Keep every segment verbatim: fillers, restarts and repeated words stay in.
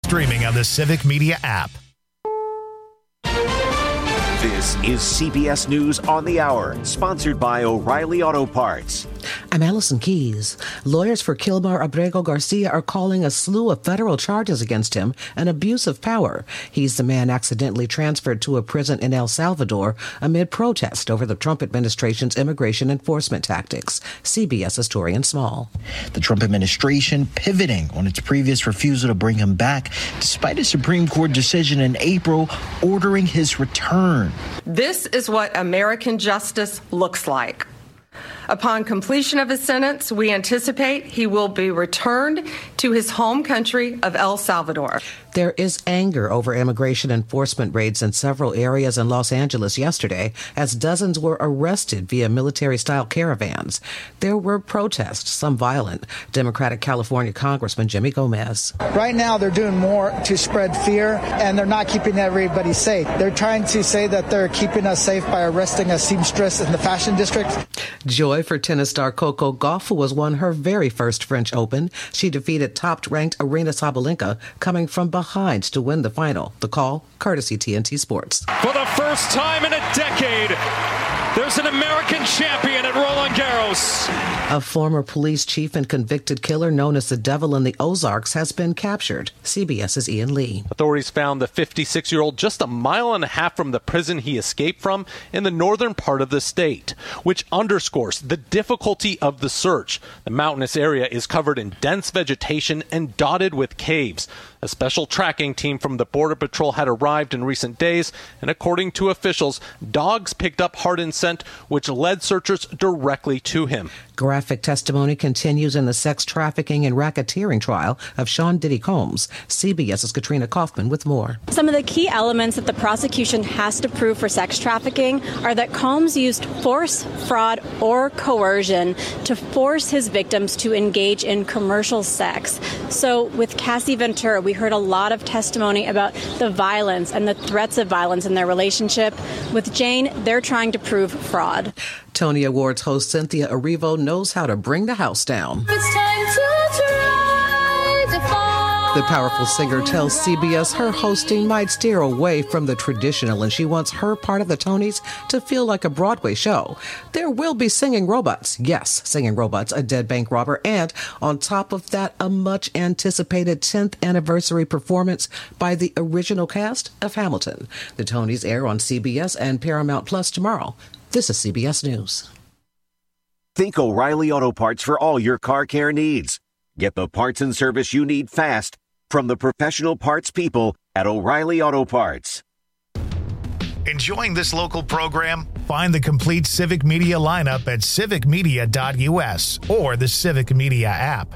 streaming on the Civic Media app. This is C B S News on the Hour, sponsored by O'Reilly Auto Parts. I'm Allison Keys. Lawyers for Kilmar Abrego Garcia are calling a slew of federal charges against him an abuse of power. He's the man accidentally transferred to a prison in El Salvador amid protest over the Trump administration's immigration enforcement tactics. CBS's Torian Small. The Trump administration pivoting on its previous refusal to bring him back, despite a Supreme Court decision in April ordering his return. This is what American justice looks like. Upon completion of his sentence, we anticipate he will be returned to his home country of El Salvador. There is anger over immigration enforcement raids in several areas in Los Angeles yesterday as dozens were arrested via military-style caravans. There were protests, some violent. Democratic California Congressman Jimmy Gomez. Right now, they're doing more to spread fear, and they're not keeping everybody safe. They're trying to say that they're keeping us safe by arresting a seamstress in the fashion district. Joy for tennis star Coco Gauff, who has won her very first French Open. She defeated top-ranked Aryna Sabalenka, coming from behind to win the final. The call, courtesy T N T Sports. For the first time in a decade, there's an American champion at Roland Garros. A former police chief and convicted killer known as the Devil in the Ozarks has been captured. CBS's Ian Lee. Authorities found the fifty-six-year-old just a mile and a half from the prison he escaped from in the northern part of the state, which underscores the difficulty of the search. The mountainous area is covered in dense vegetation and dotted with caves. A special tracking team from the Border Patrol had arrived in recent days, and according to officials, dogs picked up Hardin's scent, which led searchers directly to him. Graphic testimony continues in the sex trafficking and racketeering trial of Sean Diddy Combs. CBS's Katrina Kaufman with more. Some of the key elements that the prosecution has to prove for sex trafficking are that Combs used force, fraud, or coercion to force his victims to engage in commercial sex. So with Cassie Ventura, we heard a lot of testimony about the violence and the threats of violence in their relationship. With Jane, they're trying to prove fraud. Tony Awards host Cynthia Erivo knows how to bring the house down. It's time to try to fall. The powerful singer tells C B S her hosting might steer away from the traditional, and she wants her part of the Tonys to feel like a Broadway show. There will be singing robots. Yes, singing robots, a dead bank robber, and on top of that, a much-anticipated tenth anniversary performance by the original cast of Hamilton. The Tonys air on C B S and Paramount Plus tomorrow. This is C B S News. Think O'Reilly Auto Parts for all your car care needs. Get the parts and service you need fast from the professional parts people at O'Reilly Auto Parts. Enjoying this local program? Find the complete Civic Media lineup at civic media dot u s or the Civic Media app.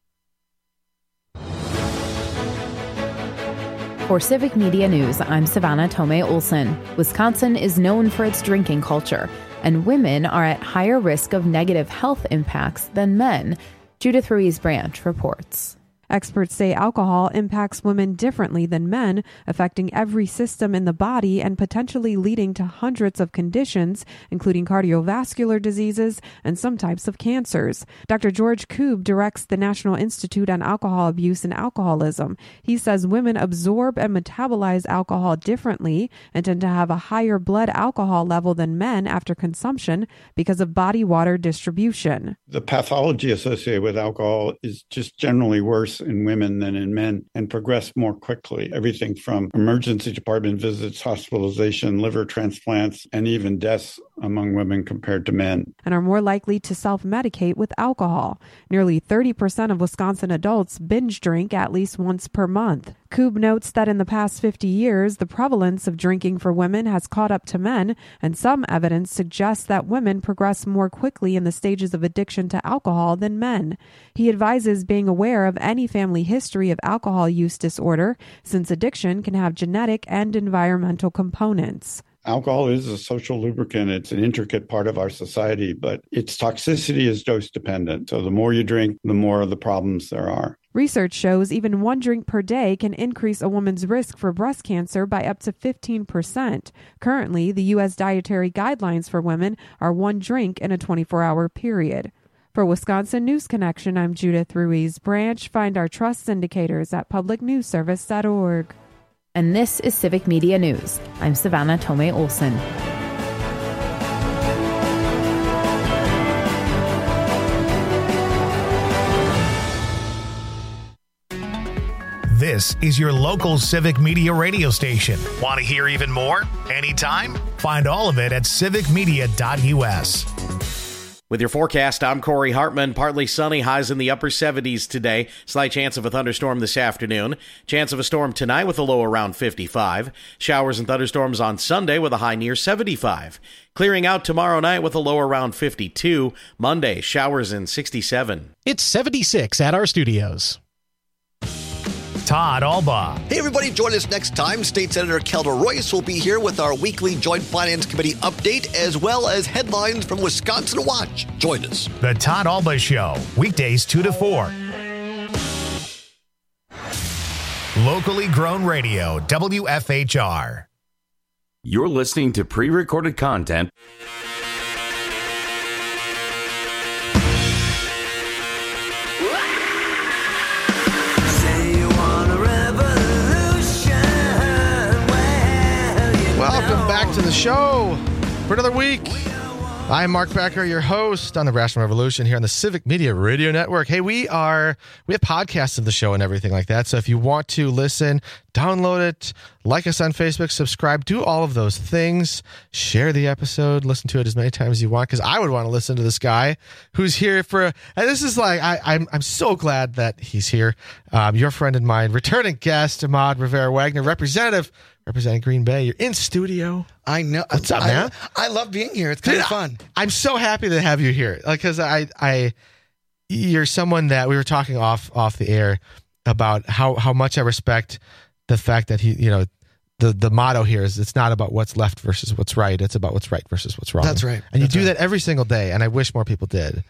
For Civic Media News, I'm Savannah Tomei Olson. Wisconsin is known for its drinking culture, and women are at higher risk of negative health impacts than men. Judith Ruiz-Branch reports. Experts say alcohol impacts women differently than men, affecting every system in the body and potentially leading to hundreds of conditions, including cardiovascular diseases and some types of cancers. Doctor George Koob directs the National Institute on Alcohol Abuse and Alcoholism. He says women absorb and metabolize alcohol differently and tend to have a higher blood alcohol level than men after consumption because of body water distribution. The pathology associated with alcohol is just generally worse in women than in men and progress more quickly. Everything from emergency department visits, hospitalization, liver transplants, and even deaths among women compared to men. And are more likely to self-medicate with alcohol. Nearly thirty percent of Wisconsin adults binge drink at least once per month. Koob notes that in the past fifty years, the prevalence of drinking for women has caught up to men, and some evidence suggests that women progress more quickly in the stages of addiction to alcohol than men. He advises being aware of any family history of alcohol use disorder, since addiction can have genetic and environmental components. Alcohol is a social lubricant. It's an intricate part of our society, but its toxicity is dose dependent. So the more you drink, the more of the problems there are. Research shows even one drink per day can increase a woman's risk for breast cancer by up to fifteen percent. Currently, the U S dietary guidelines for women are one drink in a twenty-four hour period. For Wisconsin News Connection, I'm Judith Ruiz Branch. Find our trust indicators at public news service dot org. And this is Civic Media News. I'm Savannah Tomei Olson. This is your local Civic Media radio station. Want to hear even more? Anytime? Find all of it at civic media dot u s. With your forecast, I'm Corey Hartman. Partly sunny, highs in the upper seventies today. Slight chance of a thunderstorm this afternoon. Chance of a storm tonight with a low around fifty-five. Showers and thunderstorms on Sunday with a high near seventy-five. Clearing out tomorrow night with a low around fifty-two. Monday, showers in sixty-seven. It's seventy-six at our studios. Todd Albaugh. Hey, everybody, join us next time. State Senator Kelda Royce will be here with our weekly Joint Finance Committee update, as well as headlines from Wisconsin Watch. Join us. The Todd Albaugh Show, weekdays two to four. Locally grown radio, W F H R. You're listening to pre-recorded content. Welcome back to the show for another week. I'm Mark Becker, your host on the Rational Revolution here on the Civic Media Radio Network. Hey, we are we have podcasts of the show and everything like that. So if you want to listen, download it, like us on Facebook, subscribe, do all of those things. Share the episode, listen to it as many times as you want, because I would want to listen to this guy who's here for. And this is like I, I'm I'm so glad that he's here. Um, your friend and mine, returning guest Ahmad Rivera Wagner, representative. Representing Green Bay. You're in studio. I know. What's up, I, man? I love being here. It's kind Dude, of fun. I, I'm so happy to have you here. Like, cause I, I, you're someone that we were talking off, off the air about how, how much I respect the fact that he, you know, the, the motto here is it's not about what's left versus what's right. It's about what's right versus what's wrong. That's right. And That's you do right. that every single day. And I wish more people did.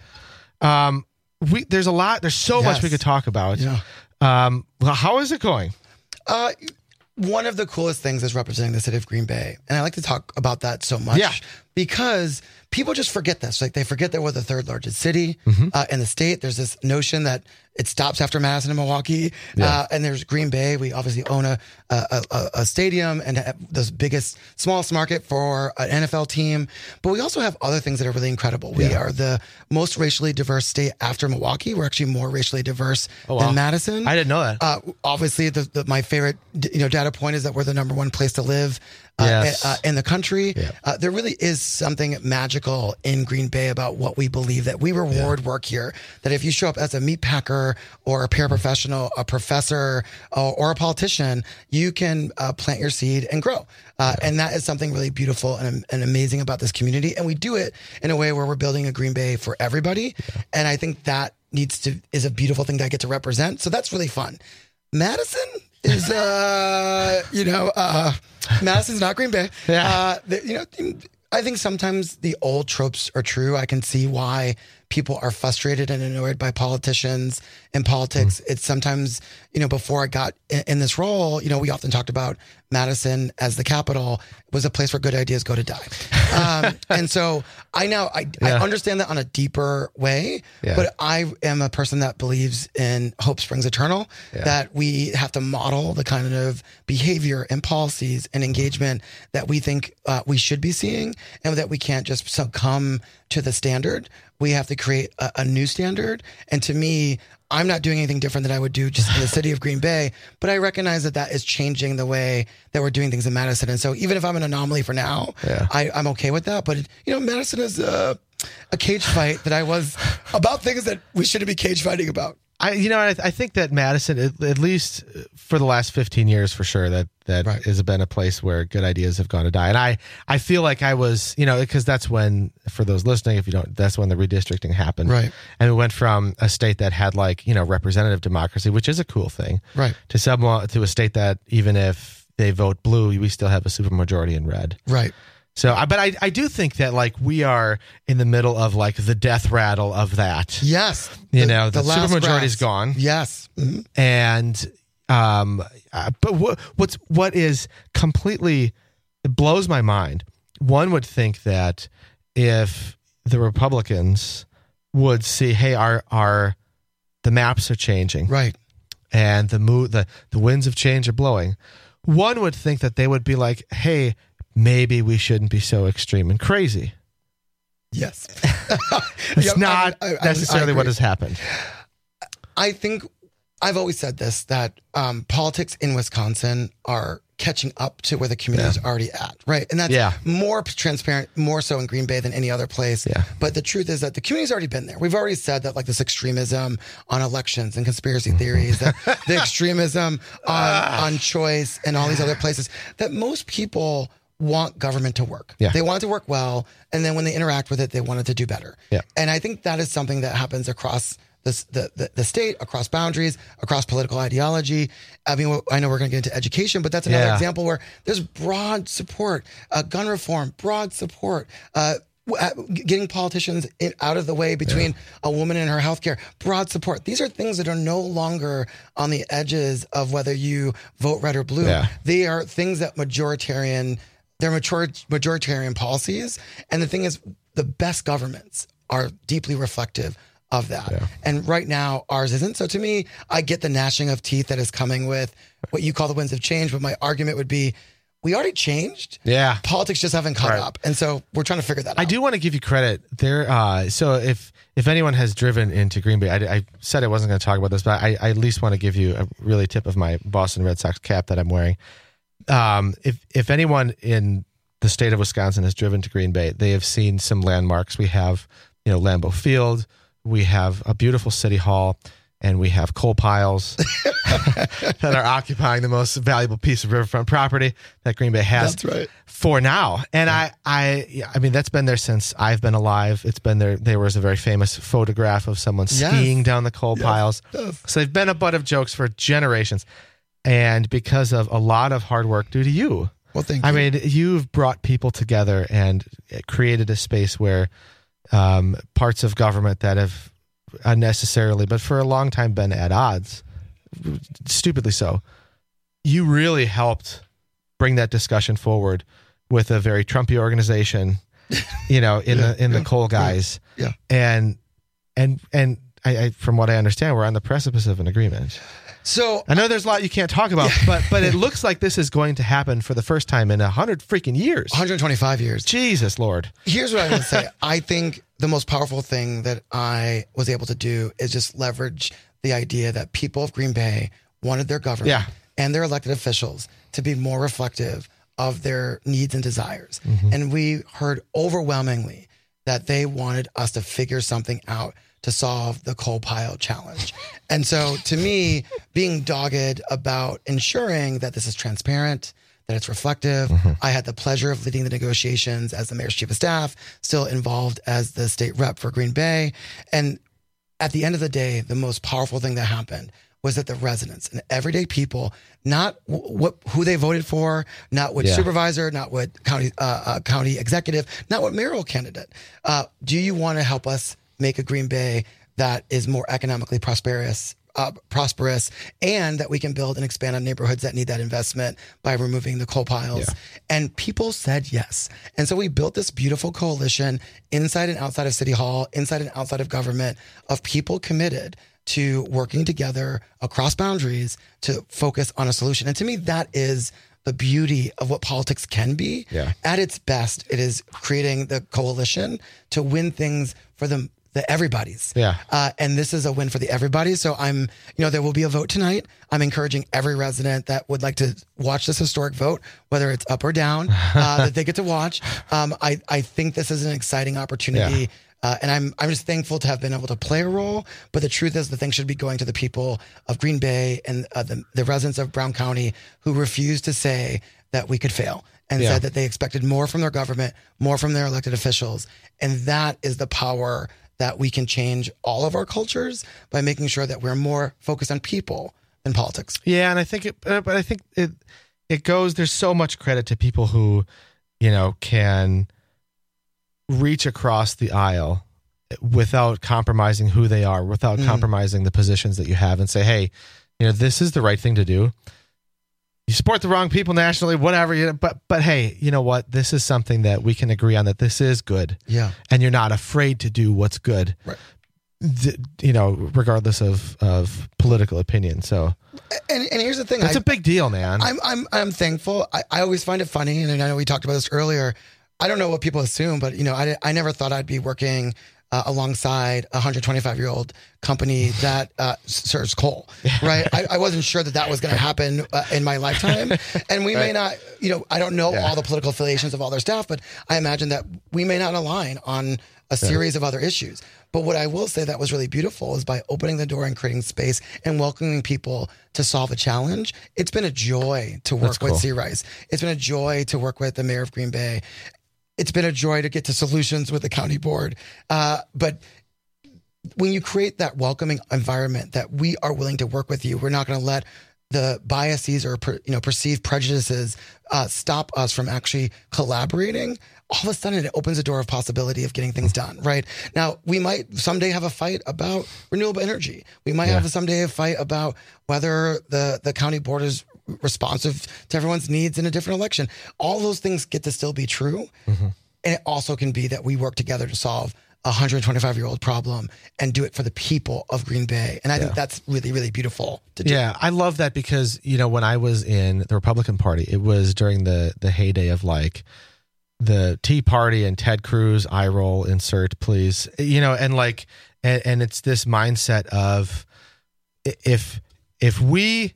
Um, we, there's a lot, there's so Yes. much we could talk about. Yeah. Um, well, how is it going? Uh, one of the coolest things is representing the city of Green Bay. And I like to talk about that so much Yeah. because people just forget this. Like they forget that we're the third largest city Mm-hmm. uh, in the state. There's this notion that it stops after Madison and Milwaukee. Yeah. Uh, and there's Green Bay. We obviously own a, a, a, a stadium and have the biggest, smallest market for an N F L team. But we also have other things that are really incredible. We Yeah. are the most racially diverse state after Milwaukee. We're actually more racially diverse Oh, wow. than Madison. I didn't know that. Uh, obviously, the, the, my favorite you know data point is that we're the number one place to live uh, Yes. uh, in the country. Yeah. Uh, there really is something magical in Green Bay about what we believe, that we reward work here. That if you show up as a meat packer or a paraprofessional, a professor, uh, or a politician, you can uh, plant your seed and grow. Uh, and that is something really beautiful and, and amazing about this community. And we do it in a way where we're building a Green Bay for everybody. Yeah. And I think that needs to is a beautiful thing that I get to represent. So that's really fun. Madison is, uh, you know, uh, Madison's not Green Bay. Yeah. Uh, the, you know, I think sometimes the old tropes are true. I can see why people are frustrated and annoyed by politicians and politics. Mm. It's sometimes, you know, before I got in, in this role, you know, we often talked about Madison as the capital was a place where good ideas go to die. Um, and so I now, I, yeah. I understand that on a deeper way, yeah. but I am a person that believes in hope springs eternal, yeah. that we have to model the kind of behavior and policies and engagement that we think uh, we should be seeing, and that we can't just succumb to the standard. We have to create a, a new standard. And to me, I'm not doing anything different than I would do just in the city of Green Bay, but I recognize that that is changing the way that we're doing things in Madison. And so even if I'm an anomaly for now, yeah. I, I'm okay with that. But, you know, Madison is a, a cage fight that I was about things that we shouldn't be cage fighting about. I, you know, I, I think that Madison, at, at least for the last fifteen years, for sure, that that right. has been a place where good ideas have gone to die. And I, I feel like I was, you know, because that's when, for those listening, if you don't, that's when the redistricting happened. Right. And we went from a state that had like, you know, representative democracy, which is a cool thing, right, to some to a state that even if they vote blue, we still have a supermajority in red. Right. So, but I, I do think that like we are in the middle of like the death rattle of that. Yes. You the, know, the, the supermajority is gone. Yes. Mm-hmm. And, um, uh, but what, what's, what is completely, it blows my mind. One would think that if the Republicans would see, hey, our our the maps are changing, right, and the mo- the the winds of change are blowing, one would think that they would be like, hey, maybe we shouldn't be so extreme and crazy. Yes, it's yeah, not I, I, necessarily I what has happened. I think I've always said this, that um, politics in Wisconsin are catching up to where the community is yeah. already at, right? And that's yeah. more transparent, more so in Green Bay than any other place. Yeah. But the truth is that the community's already been there. We've already said that, like, this extremism on elections and conspiracy theories, that the extremism on, on choice and all these other places, that most people want government to work. Yeah. They want it to work well, and then when they interact with it, they want it to do better. Yeah. And I think that is something that happens across the, the, the, the state, across boundaries, across political ideology. I mean, I know we're going to get into education, but that's another yeah. example where there's broad support, uh, gun reform, broad support, uh, getting politicians in, out of the way between yeah. a woman and her healthcare, broad support. These are things that are no longer on the edges of whether you vote red or blue. Yeah. They are things that majoritarian, they're major, majoritarian policies. And the thing is, the best governments are deeply reflective of that. Yeah. And right now, ours isn't. So to me, I get the gnashing of teeth that is coming with what you call the winds of change, but my argument would be, we already changed. Yeah. Politics just haven't caught right. up. And so we're trying to figure that out. I do want to give you credit there. Uh, so if, if anyone has driven into Green Bay, I, I said I wasn't going to talk about this, but I, I at least want to give you a really tip of my Boston Red Sox cap that I'm wearing. Um, if, if anyone in the state of Wisconsin has driven to Green Bay, they have seen some landmarks. We have, you know, Lambeau Field, we have a beautiful city hall, and we have coal piles that are occupying the most valuable piece of riverfront property that Green Bay has. That's right. For now. And yeah. I, I, I mean, that's been there since I've been alive. It's been there. There was a very famous photograph of someone yes. skiing down the coal yes. piles. Yes. So they've been a butt of jokes for generations. And because of a lot of hard work due to you. Well, thank I you. mean, you've brought people together and created a space where um, parts of government that have unnecessarily, but for a long time been at odds, stupidly so, you really helped bring that discussion forward with a very Trumpy organization, you know, in yeah, the in yeah, the coal guys. Yeah. yeah. And and and I, I from what I understand, we're on the precipice of an agreement. So I know there's a lot you can't talk about, yeah. but but it looks like this is going to happen for the first time in a hundred freaking years. one hundred twenty-five years. Jesus Lord. Here's what I want to say. I think the most powerful thing that I was able to do is just leverage the idea that people of Green Bay wanted their government yeah. and their elected officials to be more reflective of their needs and desires. Mm-hmm. And we heard overwhelmingly that they wanted us to figure something out to solve the coal pile challenge. And so to me, being dogged about ensuring that this is transparent, that it's reflective. Mm-hmm. I had the pleasure of leading the negotiations as the mayor's chief of staff, still involved as the state rep for Green Bay. And at the end of the day, the most powerful thing that happened was that the residents and everyday people, not w- what who they voted for, not what yeah. supervisor, not what county uh, uh, county executive, not what mayoral candidate. Uh, do you want to help us make a Green Bay that is more economically prosperous, uh, prosperous, and that we can build and expand on neighborhoods that need that investment by removing the coal piles? Yeah. And people said yes. And so we built this beautiful coalition inside and outside of City Hall, inside and outside of government, of people committed to working together across boundaries to focus on a solution. And to me, that is the beauty of what politics can be. Yeah. At its best, it is creating the coalition to win things for the the everybody's. Yeah. Uh, and this is a win for the everybody. So I'm, you know, there will be a vote tonight. I'm encouraging every resident that would like to watch this historic vote, whether it's up or down, uh, that they get to watch. Um, I, I think this is an exciting opportunity. Yeah. Uh, and I'm I'm just thankful to have been able to play a role. But the truth is, the thing should be going to the people of Green Bay and uh, the, the residents of Brown County who refused to say that we could fail and yeah. said that they expected more from their government, more from their elected officials. And that is the power that we can change all of our cultures by making sure that we're more focused on people than politics. Yeah, and I think it, but I think it it goes. There's so much credit to people who, you know, can reach across the aisle without compromising who they are, without mm. compromising the positions that you have, and say, hey, you know, this is the right thing to do. You support the wrong people nationally, whatever. You know, but but hey, you know what? This is something that we can agree on, that this is good. Yeah. And you're not afraid to do what's good. Right. you know, regardless of, of political opinion. So, and, and here's the thing. It's I, a big deal, man. I'm, I'm, I'm thankful. I, I always find it funny. And I know we talked about this earlier. I don't know what people assume, but you know, I, I never thought I'd be working uh, alongside a one hundred twenty-five year old company that uh, serves coal, right? I, I wasn't sure that that was going to happen uh, in my lifetime. And we right. may not, you know, I don't know yeah. all the political affiliations of all their staff, but I imagine that we may not align on a series yeah. of other issues. But what I will say that was really beautiful is by opening the door and creating space and welcoming people to solve a challenge. It's been a joy to work cool. with C. Rice. It's been a joy to work with the mayor of Green Bay. It's been a joy to get to solutions with the county board. Uh, but when you create that welcoming environment that we are willing to work with you, we're not going to let the biases or per, you know perceived prejudices uh, stop us from actually collaborating. All of a sudden, it opens a door of possibility of getting things done. Right now, we might someday have a fight about renewable energy. We might yeah. have someday a fight about whether the the county board is responsive to everyone's needs in a different election. All those things get to still be true. Mm-hmm. And it also can be that we work together to solve a one hundred twenty-five year old problem and do it for the people of Green Bay. And I yeah. think that's really, really beautiful to do. Yeah, I love that because, you know, when I was in the Republican Party, it was during the, the heyday of like the Tea Party and Ted Cruz, eye roll, insert, please. You know, and like, and, and it's this mindset of if, if we,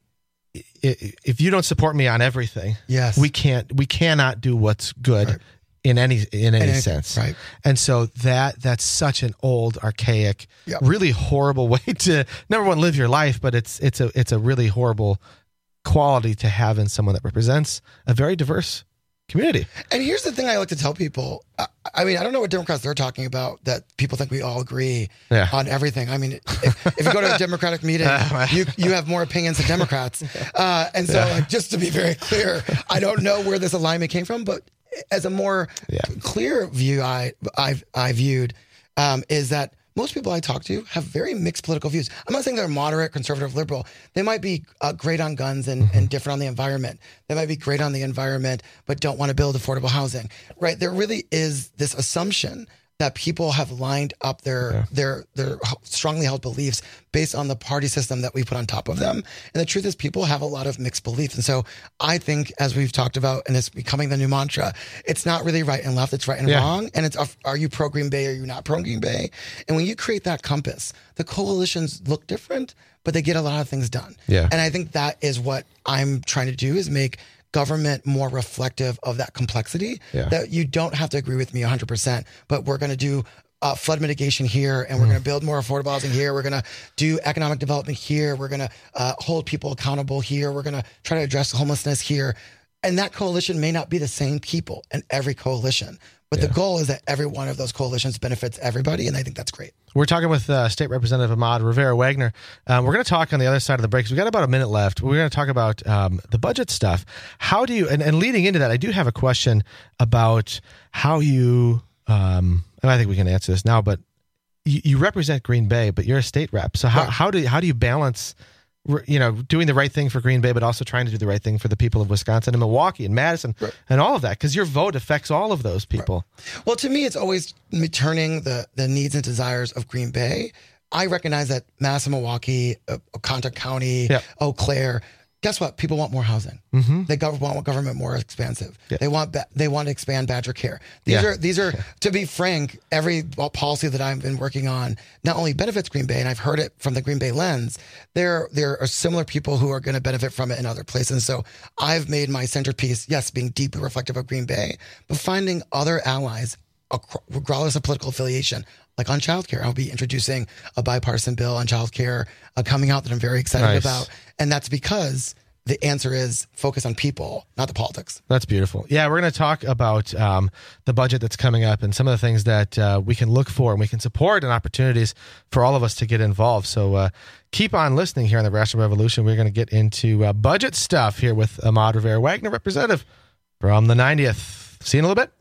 if you don't support me on everything, yes, we can't, we cannot do what's good right. in any, in any and sense. Right. And so that, that's such an old, archaic, yep. really horrible way to, number one, live your life, but it's, it's a, it's a really horrible quality to have in someone that represents a very diverse community. And here's the thing I like to tell people. I, I mean, I don't know what Democrats they're talking about that people think we all agree yeah. on everything. I mean, if, if you go to a Democratic meeting, you you have more opinions than Democrats. Uh, and so yeah. like, just to be very clear, I don't know where this alignment came from, but as a more yeah. clear view I, I, I viewed um, is that most people I talk to have very mixed political views. I'm not saying they're moderate, conservative, liberal. They might be uh, great on guns and, mm-hmm. and different on the environment. They might be great on the environment, but don't want to build affordable housing, right? There really is this assumption that people have lined up their yeah. their their strongly held beliefs based on the party system that we put on top of them. And the truth is people have a lot of mixed beliefs. And so I think, as we've talked about, and it's becoming the new mantra, it's not really right and left, it's right and yeah. wrong. And it's, are you pro Green Bay or are you not pro Green Bay? And when you create that compass, the coalitions look different, but they get a lot of things done. Yeah. And I think that is what I'm trying to do, is make government more reflective of that complexity, yeah. that you don't have to agree with me one hundred percent, but we're going to do uh, flood mitigation here, and we're mm. going to build more affordable housing here. We're going to do economic development here. We're going to uh, hold people accountable here. We're going to try to address homelessness here. And that coalition may not be the same people in every coalition, but yeah. the goal is that every one of those coalitions benefits everybody, and I think that's great. We're talking with uh, State Representative Ahmad Rivera-Wagner. Um, we're going to talk on the other side of the break, because we've got about a minute left. We're going to talk about um, the budget stuff. How do you, and, and leading into that, I do have a question about how you, um, and I think we can answer this now, but you, you represent Green Bay, but you're a state rep. So how, right. how do how do you balance, you know, doing the right thing for Green Bay, but also trying to do the right thing for the people of Wisconsin and Milwaukee and Madison right. and all of that? Because your vote affects all of those people. Right. Well, to me, it's always turning the, the needs and desires of Green Bay. I recognize that Madison, Milwaukee, uh, Contra County, yep. Eau Claire, guess what? People want more housing. Mm-hmm. They want government more expansive. Yeah. They want ba- they want to expand Badger Care. These yeah. are these are yeah. to be frank, every policy that I've been working on not only benefits Green Bay, and I've heard it from the Green Bay lens. There there are similar people who are going to benefit from it in other places. So I've made my centerpiece, yes, being deeply reflective of Green Bay, but finding other allies, regardless of political affiliation. Like on childcare, I'll be introducing a bipartisan bill on childcare uh, coming out that I'm very excited nice. about, and that's because the answer is focus on people, not the politics. That's beautiful. Yeah, we're going to talk about um, the budget that's coming up and some of the things that uh, we can look for and we can support and opportunities for all of us to get involved. So uh, keep on listening here on the Rational Revolution. We're going to get into uh, budget stuff here with Ahmad Rivera-Wagner, representative from the ninetieth. See you in a little bit.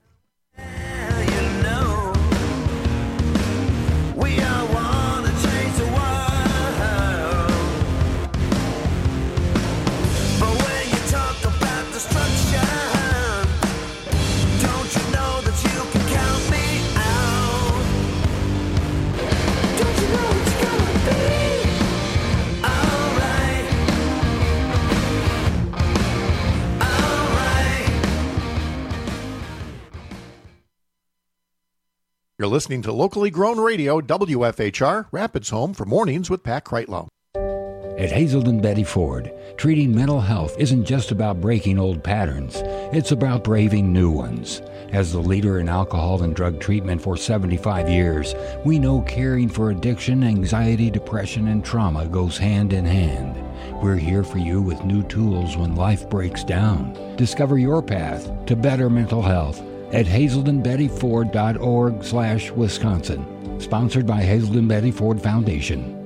Don't you know You're listening to locally grown radio, W F H R, Rapids Home for Mornings with Pat Kreitlow. At Hazelden Betty Ford, treating mental health isn't just about breaking old patterns. It's about braving new ones. As the leader in alcohol and drug treatment for seventy-five years, we know caring for addiction, anxiety, depression, and trauma goes hand in hand. We're here for you with new tools when life breaks down. Discover your path to better mental health at hazelden betty ford dot org slash Wisconsin. Sponsored by Hazelden Betty Ford Foundation.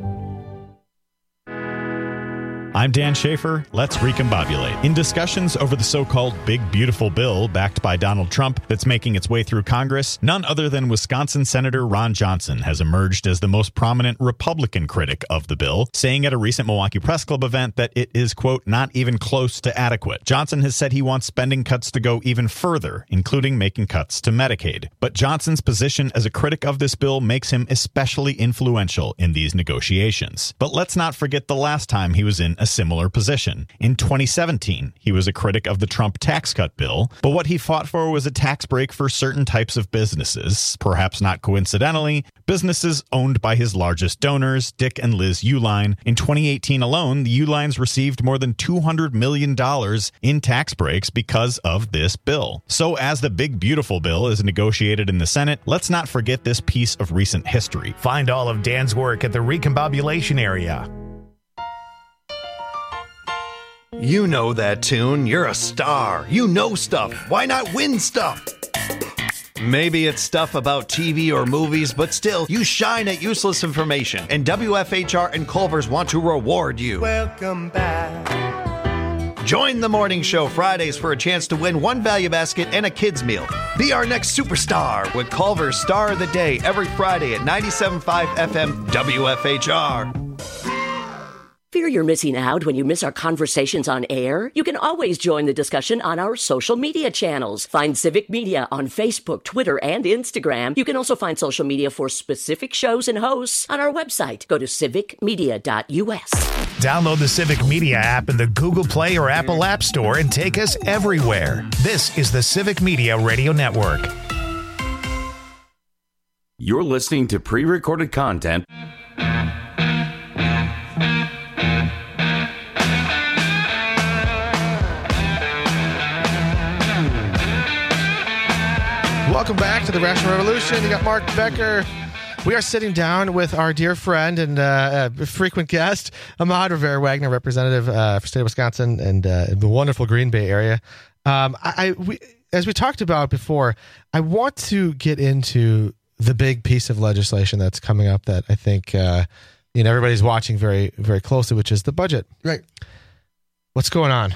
I'm Dan Schaefer. Let's recombobulate. In discussions over the so-called Big Beautiful Bill backed by Donald Trump that's making its way through Congress, none other than Wisconsin Senator Ron Johnson has emerged as the most prominent Republican critic of the bill, saying at a recent Milwaukee Press Club event that it is, quote, not even close to adequate. Johnson has said he wants spending cuts to go even further, including making cuts to Medicaid. But Johnson's position as a critic of this bill makes him especially influential in these negotiations. But let's not forget the last time he was in a similar position. In twenty seventeen, he was a critic of the Trump tax cut bill, but what he fought for was a tax break for certain types of businesses, perhaps not coincidentally, businesses owned by his largest donors, Dick and Liz Uihlein. In twenty eighteen alone, the Uihleins received more than two hundred million dollars in tax breaks because of this bill. So as the Big Beautiful Bill is negotiated in the Senate, let's not forget this piece of recent history. Find all of Dan's work at the Recombobulation area. You know that tune. You're a star. You know stuff. Why not win stuff? Maybe it's stuff about T V or movies, but still, you shine at useless information. And W F H R and Culver's want to reward you. Welcome back. Join the morning show Fridays for a chance to win one value basket and a kid's meal. Be our next superstar with Culver's Star of the Day every Friday at ninety-seven point five F M W F H R. Fear you're missing out when you miss our conversations on air? You can always join the discussion on our social media channels. Find Civic Media on Facebook, Twitter, and Instagram. You can also find social media for specific shows and hosts on our website. Go to civic media dot U S. Download the Civic Media app in the Google Play or Apple App Store and take us everywhere. This is the Civic Media Radio Network. You're listening to pre-recorded content. Welcome back to the Rational Revolution. You got Mark Becker. We are sitting down with our dear friend and uh, uh, frequent guest, Ahmad Rivera-Wagner, representative uh, for the state of Wisconsin and uh, the wonderful Green Bay area. Um, I, I we, as we talked about before, I want to get into the big piece of legislation that's coming up that I think uh, you know everybody's watching very, very closely, which is the budget. Right. What's going on?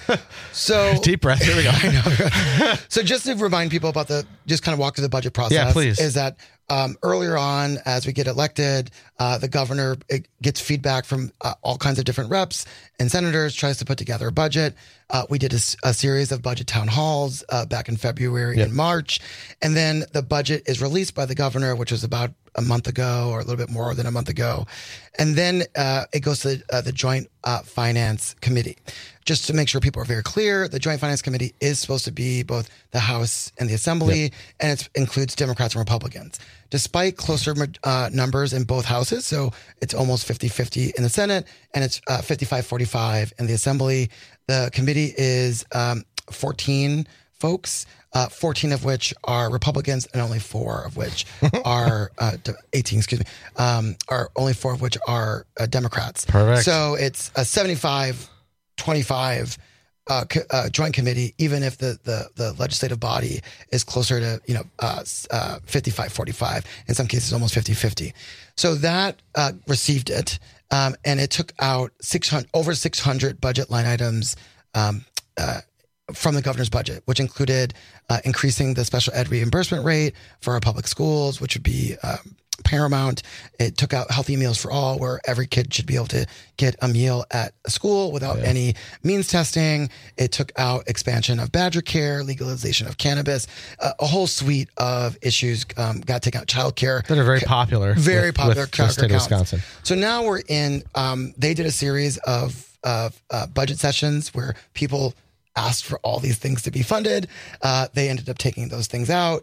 So deep breath. Here we go. I know, right? So just to remind people about the, just kind of walk through the budget process. Yeah, please. Is that um, earlier on, as we get elected, uh, the governor gets feedback from uh, all kinds of different reps and senators, tries to put together a budget. Uh, we did a, a series of budget town halls uh, back in February yep. and March, and then the budget is released by the governor, which was about a month ago or a little bit more than a month ago. And then uh, it goes to uh, the Joint uh, Finance Committee. Just to make sure people are very clear, the Joint Finance Committee is supposed to be both the House and the Assembly, yep. and it includes Democrats and Republicans. Despite closer uh, numbers in both houses, so it's almost fifty-fifty in the Senate, and it's uh, fifty-five forty-five in the Assembly, the committee is um, fourteen folks, uh, fourteen of which are Republicans, and only four of which are uh, eighteen. Excuse me, um, are only four of which are uh, Democrats. Perfect. So it's a seventy-five twenty-five uh, co- uh, joint committee, even if the, the the legislative body is closer to you know uh, uh, fifty-five forty-five. In some cases, almost fifty-fifty. So that uh, received it, um, and it took out six hundred over six hundred budget line items. Um, uh, from the governor's budget, which included uh, increasing the special ed reimbursement rate for our public schools, which would be um, paramount. It took out healthy meals for all, where every kid should be able to get a meal at a school without yeah. any means testing. It took out expansion of Badger Care, legalization of cannabis, uh, a whole suite of issues um, got taken out. Childcare that are very popular, very with, popular. with the state of Wisconsin. So now we're in. Um, they did a series of of uh, budget sessions where people asked for all these things to be funded. Uh, they ended up taking those things out.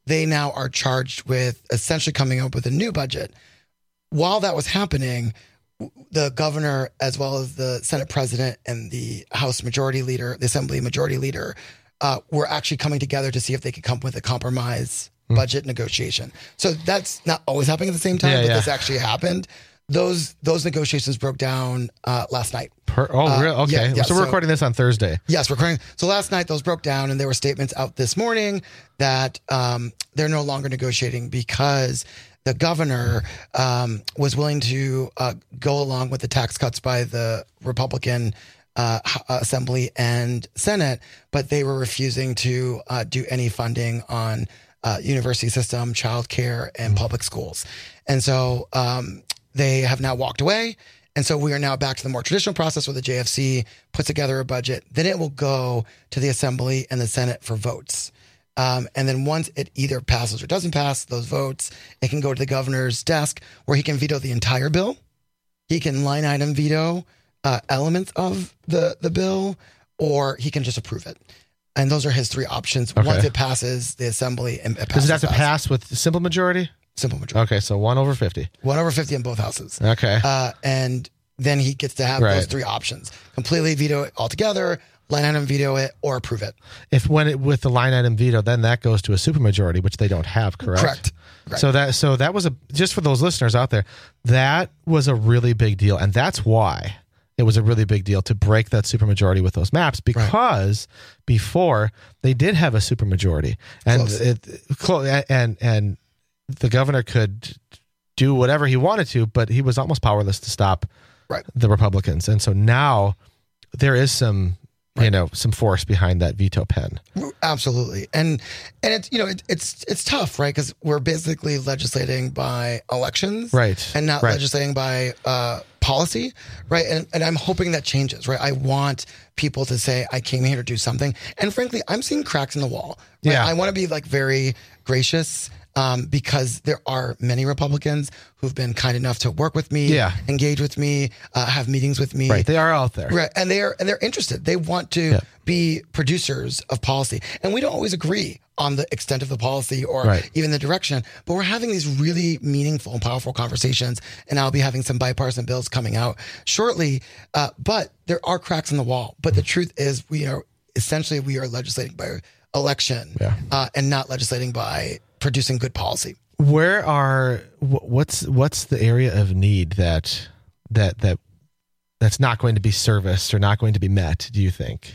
they now are charged with essentially coming up with a new budget. While that was happening, the governor, as well as the Senate president and the House majority leader, the Assembly majority leader, uh, were actually coming together to see if they could come up with a compromise mm. budget negotiation. So that's not always happening at the same time, yeah, but yeah. this actually happened. Those those negotiations broke down uh, last night. Per, oh, uh, really? Okay. Yeah, yeah, so we're so, recording this on Thursday. Yes, we're recording. So last night those broke down, and there were statements out this morning that um, they're no longer negotiating because the governor um, was willing to uh, go along with the tax cuts by the Republican uh, Assembly and Senate, but they were refusing to uh, do any funding on uh, university system, childcare, and mm-hmm. public schools. And so um, they have now walked away. And so we are now back to the more traditional process where the J F C puts together a budget. Then it will go to the Assembly and the Senate for votes. Um, and then once it either passes or doesn't pass those votes, it can go to the governor's desk where he can veto the entire bill. He can line item veto uh, elements of the, the bill, or he can just approve it. And those are his three options. Okay. Once it passes the Assembly and it passes. Does it have to pass. pass with simple majority? Simple majority. Okay, so one over fifty. One over fifty in both houses. Okay. Uh, and then he gets to have right. those three options. Completely veto it altogether, line item veto it, or approve it. If when it with the line item veto, then that goes to a supermajority, which they don't have, correct? Correct. Correct. So that so that was a just for those listeners out there, that was a really big deal, and that's why it was a really big deal to break that supermajority with those maps, because right. before they did have a supermajority, and Close. it close and and the governor could do whatever he wanted to, but he was almost powerless to stop right. the Republicans, and so now there is some. Right. You know, some force behind that veto pen. Absolutely. And and it's, you know, it, it's it's tough, right? Because we're basically legislating by elections. Right. And not right. legislating by uh, policy, right? And, and I'm hoping that changes, right? I want people to say, I came here to do something. And frankly, I'm seeing cracks in the wall. Right? Yeah. I want to be like very gracious um, because there are many Republicans who've been kind enough to work with me, yeah. engage with me, uh, have meetings with me. Right, they are out there. Right, and they are and they're interested. They want to yeah. be producers of policy, and we don't always agree on the extent of the policy or right. even the direction. But we're having these really meaningful and powerful conversations, and I'll be having some bipartisan bills coming out shortly. Uh, but there are cracks in the wall. But the truth is, we are essentially we are legislating by election yeah. uh, and not legislating by producing good policy. Where are what's what's the area of need that that that that's not going to be serviced or not going to be met, do you think?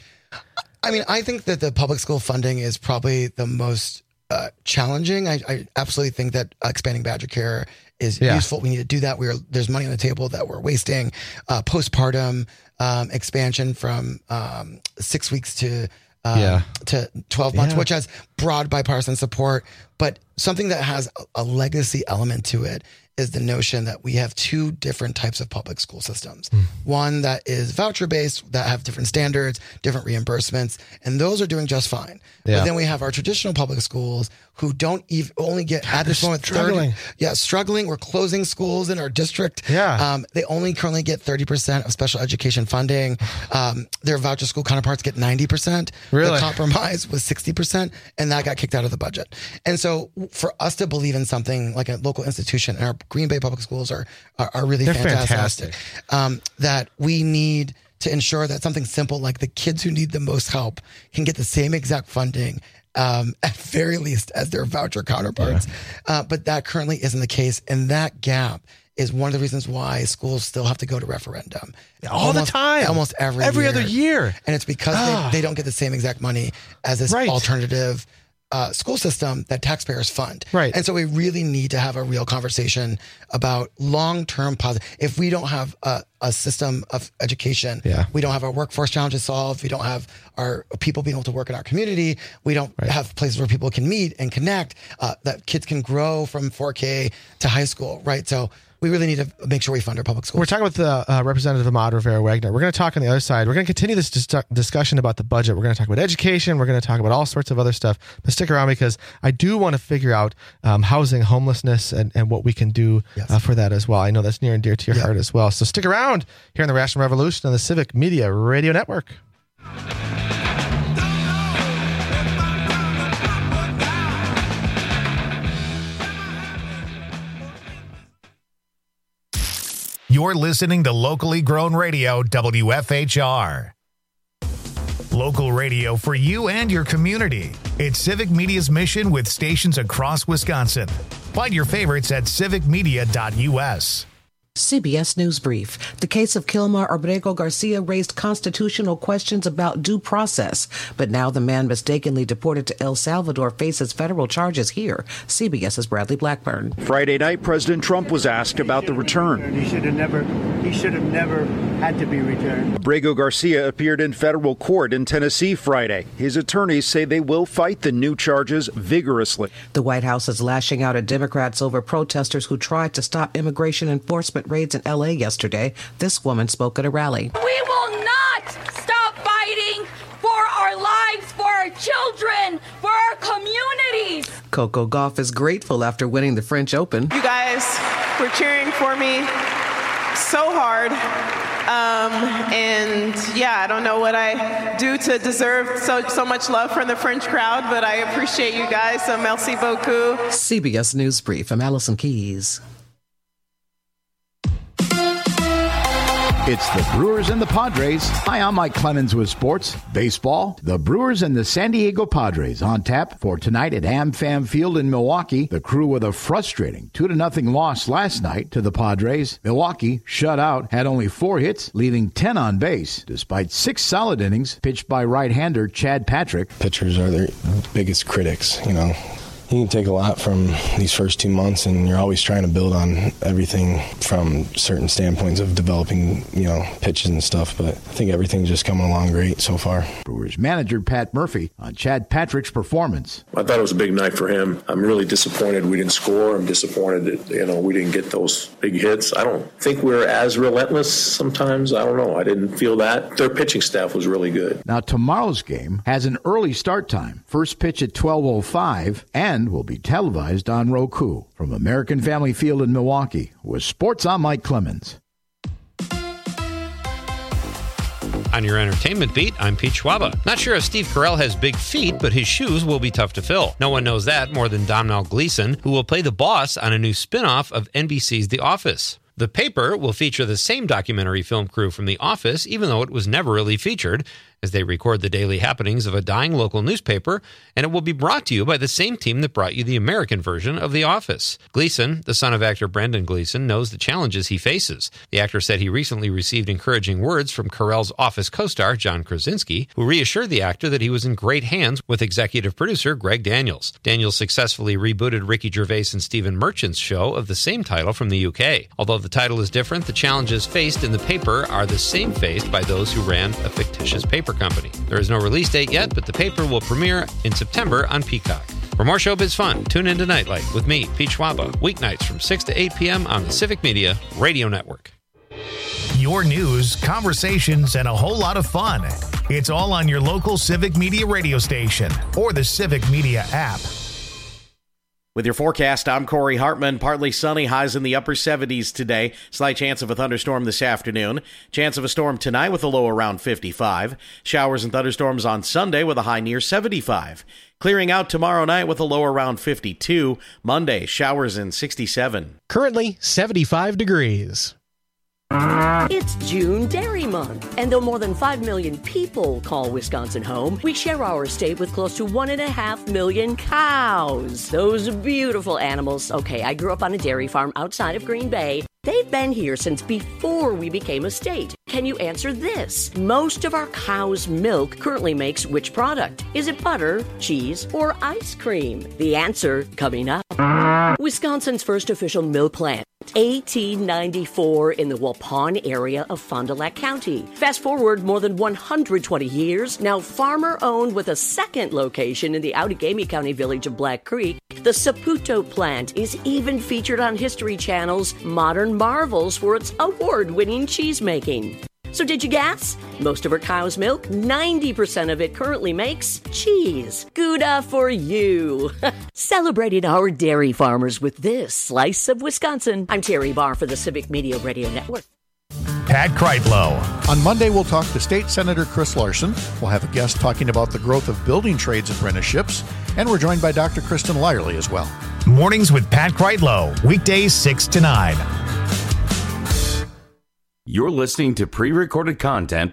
I mean, I think that the public school funding is probably the most uh, challenging. I, I absolutely think that expanding Badger Care is yeah. useful. We need to do that. We are there's money on the table that we're wasting. Uh, postpartum um, expansion from um, six weeks to Um, yeah. to twelve months, yeah. which has broad bipartisan support, but something that has a, a legacy element to it is the notion that we have two different types of public school systems. Mm. One that is voucher-based, that have different standards, different reimbursements, and those are doing just fine. Yeah. But then we have our traditional public schools who don't even only get God, at this moment struggling. thirty Yeah, struggling. We're closing schools in our district. Yeah, um, they only currently get thirty percent of special education funding. Um, their voucher school counterparts get ninety percent. Really, the compromise was sixty percent, and that got kicked out of the budget. And so, for us to believe in something like a local institution, and our Green Bay Public Schools are are, are really They're fantastic. fantastic. Um, that we need to ensure that something simple like the kids who need the most help can get the same exact funding, um, at very least, as their voucher counterparts. Yeah. Uh, but that currently isn't the case. And that gap is one of the reasons why schools still have to go to referendum. All almost, the time. Almost every Every year. other year. And it's because ah. they, they don't get the same exact money as this right. alternative Uh, school system that taxpayers fund. Right. And so we really need to have a real conversation about long-term positive. If we don't have a, a system of education, yeah. we don't have our workforce challenges solved, we don't have our people being able to work in our community, we don't right. have places where people can meet and connect, uh, that kids can grow from four K to high school, right? So we really need to make sure we fund our public schools. We're talking with the uh, representative Ahmad Rivera-Wagner. We're going to talk on the other side. We're going to continue this dis- discussion about the budget. We're going to talk about education. We're going to talk about all sorts of other stuff. But stick around, because I do want to figure out um, housing, homelessness, and, and what we can do yes. uh, for that as well. I know that's near and dear to your yeah. heart as well. So stick around here on the Rational Revolution on the Civic Media Radio Network. You're listening to locally grown radio, W F H R. Local radio for you and your community. It's Civic Media's mission with stations across Wisconsin. Find your favorites at civic media dot U S. C B S News Brief. The case of Kilmar Abrego Garcia raised constitutional questions about due process, but now the man mistakenly deported to El Salvador faces federal charges here. CBS's Bradley Blackburn. Friday night, President Trump was asked about the return. He should have never, he should have never had to be returned. Abrego Garcia appeared in federal court in Tennessee Friday. His attorneys say they will fight the new charges vigorously. The White House is lashing out at Democrats over protesters who tried to stop immigration enforcement raids in L A yesterday. This woman spoke at a rally. We will not stop fighting for our lives, for our children, for our communities. Coco Gauff is grateful after winning the French Open. You guys were cheering for me so hard. Um, and yeah, I don't know what I do to deserve so so much love from the French crowd, but I appreciate you guys. So merci beaucoup. C B S News Brief. I'm Allison Keys. It's the Brewers and the Padres. Hi, I'm Mike Clemens with sports. Baseball, the Brewers and the San Diego Padres on tap for tonight at AmFam Field in Milwaukee. The Crew with a frustrating two to nothing loss last night to the Padres. Milwaukee, shut out, had only four hits, leaving ten on base, despite six solid innings pitched by right-hander Chad Patrick. Pitchers are their biggest critics, you know. You can take a lot from these first two months, and you're always trying to build on everything from certain standpoints of developing, you know, pitches and stuff. But I think everything's just coming along great so far. Brewers manager Pat Murphy on Chad Patrick's performance. I thought it was a big night for him. I'm really disappointed we didn't score. I'm disappointed that, you know, we didn't get those big hits. I don't think we're as relentless sometimes. I don't know. I didn't feel that. Their pitching staff was really good. Now, tomorrow's game has an early start time. First pitch at twelve oh five and will be televised on Roku. From American Family Field in Milwaukee, with sports, I'm Mike Clemens. On your entertainment beat, I'm Pete Schwaba. Not sure if Steve Carell has big feet, but his shoes will be tough to fill. No one knows that more than Domhnall Gleeson, who will play the boss on a new spin-off of N B C's The Office. The Paper will feature the same documentary film crew from The Office, even though it was never really featured, as they record the daily happenings of a dying local newspaper, and it will be brought to you by the same team that brought you the American version of The Office. Gleeson, the son of actor Brendan Gleeson, knows the challenges he faces. The actor said he recently received encouraging words from Carell's Office co-star John Krasinski, who reassured the actor that he was in great hands with executive producer Greg Daniels. Daniels successfully rebooted Ricky Gervais and Stephen Merchant's show of the same title from the U K. Although the title is different, the challenges faced in The Paper are the same faced by those who ran a fictitious paper company. There is no release date yet, but The Paper will premiere in September on Peacock. For more showbiz fun, tune in to Nightlight with me, Pete Schwaba, weeknights from six to eight p.m. on the Civic Media Radio Network. Your news, conversations, and a whole lot of fun. It's all on your local Civic Media radio station or the Civic Media app. With your forecast, I'm Corey Hartman. Partly sunny, highs in the upper seventies today. Slight chance of a thunderstorm this afternoon. Chance of a storm tonight with a low around fifty-five. Showers and thunderstorms on Sunday with a high near seventy-five. Clearing out tomorrow night with a low around fifty-two. Monday, showers in sixty-seven. Currently seventy-five degrees. It's June Dairy Month, and though more than five million people call Wisconsin home, we share our state with close to one and a half million cows. Those beautiful animals. Okay, I grew up on a dairy farm outside of Green Bay. They've been here since before we became a state. Can you answer this? Most of our cow's milk currently makes which product? Is it butter, cheese, or ice cream? The answer coming up. Wisconsin's first official milk plant, eighteen ninety-four, in the Waupun area of Fond du Lac County. Fast forward more than one hundred twenty years, now farmer-owned with a second location in the Outagamie County village of Black Creek. The Saputo plant is even featured on History Channel's Modern Marvels for its award-winning cheese-making. So did you guess? Most of our cow's milk, ninety percent of it currently makes cheese. Gouda for you. Celebrating our dairy farmers with this slice of Wisconsin. I'm Terry Barr for the Civic Media Radio Network. Pat Kreitlow. On Monday, we'll talk to State Senator Chris Larson. We'll have a guest talking about the growth of building trades apprenticeships. And we're joined by Doctor Kristen Lyerly as well. Mornings with Pat Kreitlow. Weekdays six to nine. You're listening to pre-recorded content.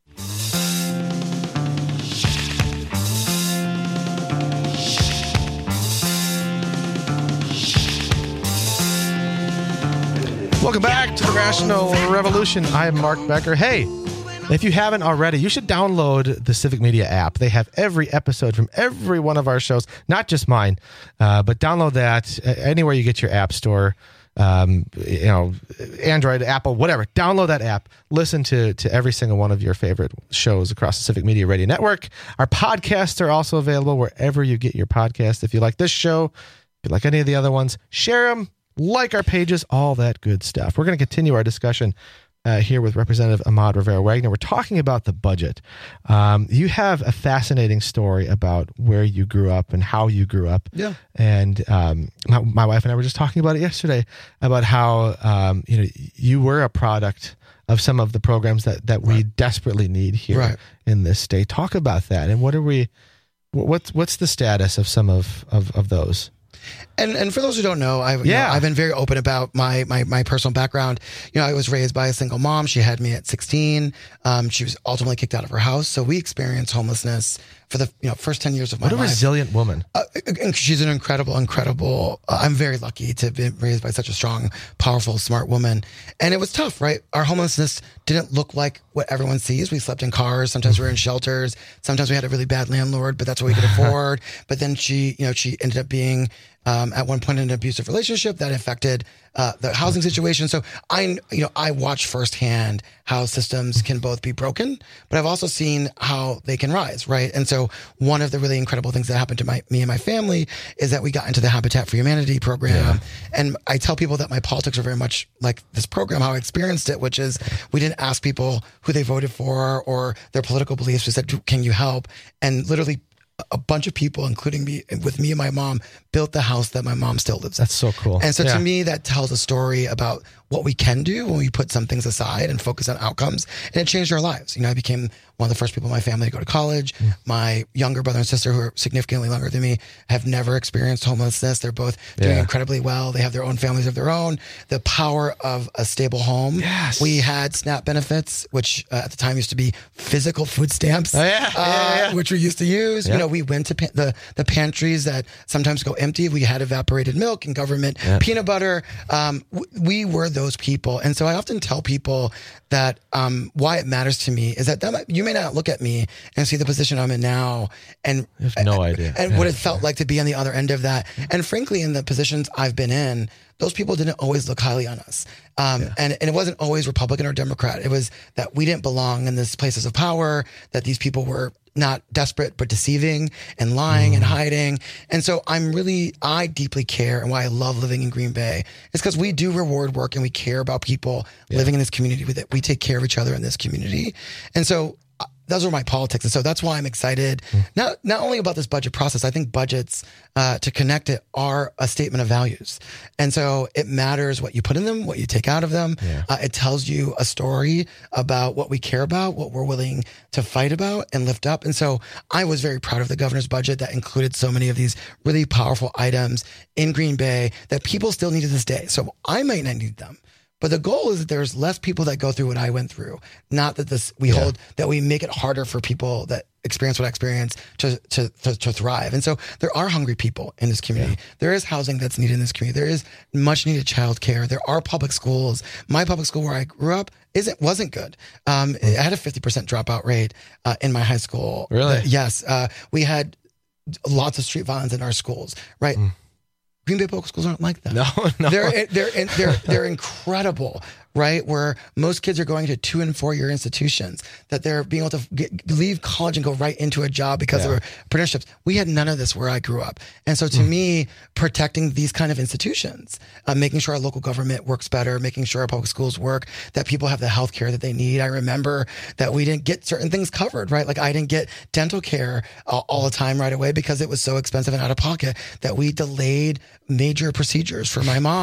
Welcome back to the Rational Revolution. I am Mark Becker. Hey, if you haven't already, you should download the Civic Media app. They have every episode from every one of our shows, not just mine, uh, but download that anywhere you get your app store. Um, you know, Android, Apple, whatever. Download that app. Listen to to every single one of your favorite shows across the Civic Media Radio Network. Our podcasts are also available wherever you get your podcast. If you like this show, if you like any of the other ones, share them, like our pages, all that good stuff. We're going to continue our discussion uh, here with Representative Ahmad Rivera-Wagner. We're talking about the budget. Um, you have a fascinating story about where you grew up and how you grew up. Yeah. And um, my, my wife and I were just talking about it yesterday, about how um, you know you were a product of some of the programs that, that we right. desperately need here right. in this state. Talk about that. And what are we, what's, what's the status of some of, of, of those? And and for those who don't know, I've yeah. you know, I've been very open about my, my my personal background. You know, I was raised by a single mom. She had me at sixteen. Um, she was ultimately kicked out of her house, so we experienced homelessness for the you know first ten years of my life. What a resilient woman! Uh, and she's an incredible, incredible. Uh, I'm very lucky to have been raised by such a strong, powerful, smart woman. And it was tough, right? Our homelessness didn't look like what everyone sees. We slept in cars. Sometimes we were in shelters. Sometimes we had a really bad landlord, but that's what we could afford. But then she, you know, she ended up being. Um, at one point in an abusive relationship that affected uh, the housing situation. So I, you know, I watch firsthand how systems can both be broken, but I've also seen how they can rise, right? And so one of the really incredible things that happened to my, me and my family is that we got into the Habitat for Humanity program. Yeah. And I tell people that my politics are very much like this program, how I experienced it, which is we didn't ask people who they voted for or their political beliefs. We said, can you help? And literally a bunch of people, including me, with me and my mom, built the house that my mom still lives in. That's so cool. And so yeah. to me, that tells a story about what we can do when we put some things aside and focus on outcomes. And it changed our lives. You know, I became one of the first people in my family to go to college. Mm. My younger brother and sister, who are significantly younger than me, have never experienced homelessness. They're both doing yeah. incredibly well. They have their own families of their own. The power of a stable home. Yes. We had SNAP benefits, which uh, at the time used to be physical food stamps, oh, yeah. Uh, yeah, yeah. which we used to use. Yeah. You know, we went to pa- the, the pantries that sometimes go empty. We had evaporated milk and government yeah. peanut butter. Um, w- we were those people. And so I often tell people that um, why it matters to me is that, that might, you may not look at me and see the position I'm in now and you have no and, idea. and yeah. what it felt like to be on the other end of that. And frankly, in the positions I've been in, those people didn't always look highly on us. Um, yeah. and, and it wasn't always Republican or Democrat. It was that we didn't belong in these places of power, that these people were not desperate, but deceiving and lying mm. and hiding. And so I'm really, I deeply care, and why I love living in Green Bay is because we do reward work and we care about people yeah. living in this community with it. We take care of each other in this community. And so uh, those are my politics. And so that's why I'm excited, mm. not, not only about this budget process. I think budgets, uh, to connect it, are a statement of values. And so it matters what you put in them, what you take out of them. Yeah. Uh, it tells you a story about what we care about, what we're willing to fight about and lift up. And so I was very proud of the governor's budget that included so many of these really powerful items in Green Bay that people still need to this day. So I might not need them. But the goal is that there's less people that go through what I went through. Not that this we yeah. hold that we make it harder for people that experience what I experienced to, to to to thrive. And so there are hungry people in this community. Yeah. There is housing that's needed in this community. There is much needed childcare. There are public schools. My public school where I grew up isn't wasn't good. Um, mm. It had a fifty percent dropout rate uh, in my high school. Really? Uh, yes. Uh, we had lots of street violence in our schools. Right. Mm. Green Bay public schools aren't like that. No, no. They're they're they're they're incredible, right? Where most kids are going to two and four year institutions, that they're being able to get, leave college and go right into a job because yeah. of apprenticeships. We had none of this where I grew up. And so to mm. me, protecting these kind of institutions, uh, making sure our local government works better, making sure our public schools work, that people have the health care that they need. I remember that we didn't get certain things covered, right? Like I didn't get dental care all, all the time right away because it was so expensive and out of pocket that we delayed major procedures for my mom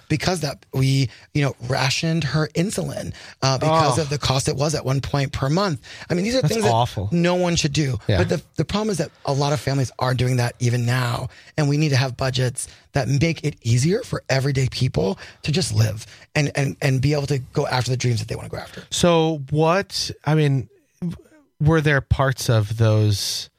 because that we, you know, rationed her insulin uh, because Oh. of the cost it was at one point per month. I mean, these are That's things awful. that no one should do. Yeah. But the, the problem is that a lot of families are doing that even now. And we need to have budgets that make it easier for everyday people to just live and, and, and be able to go after the dreams that they want to go after. So what, I mean, were there parts of those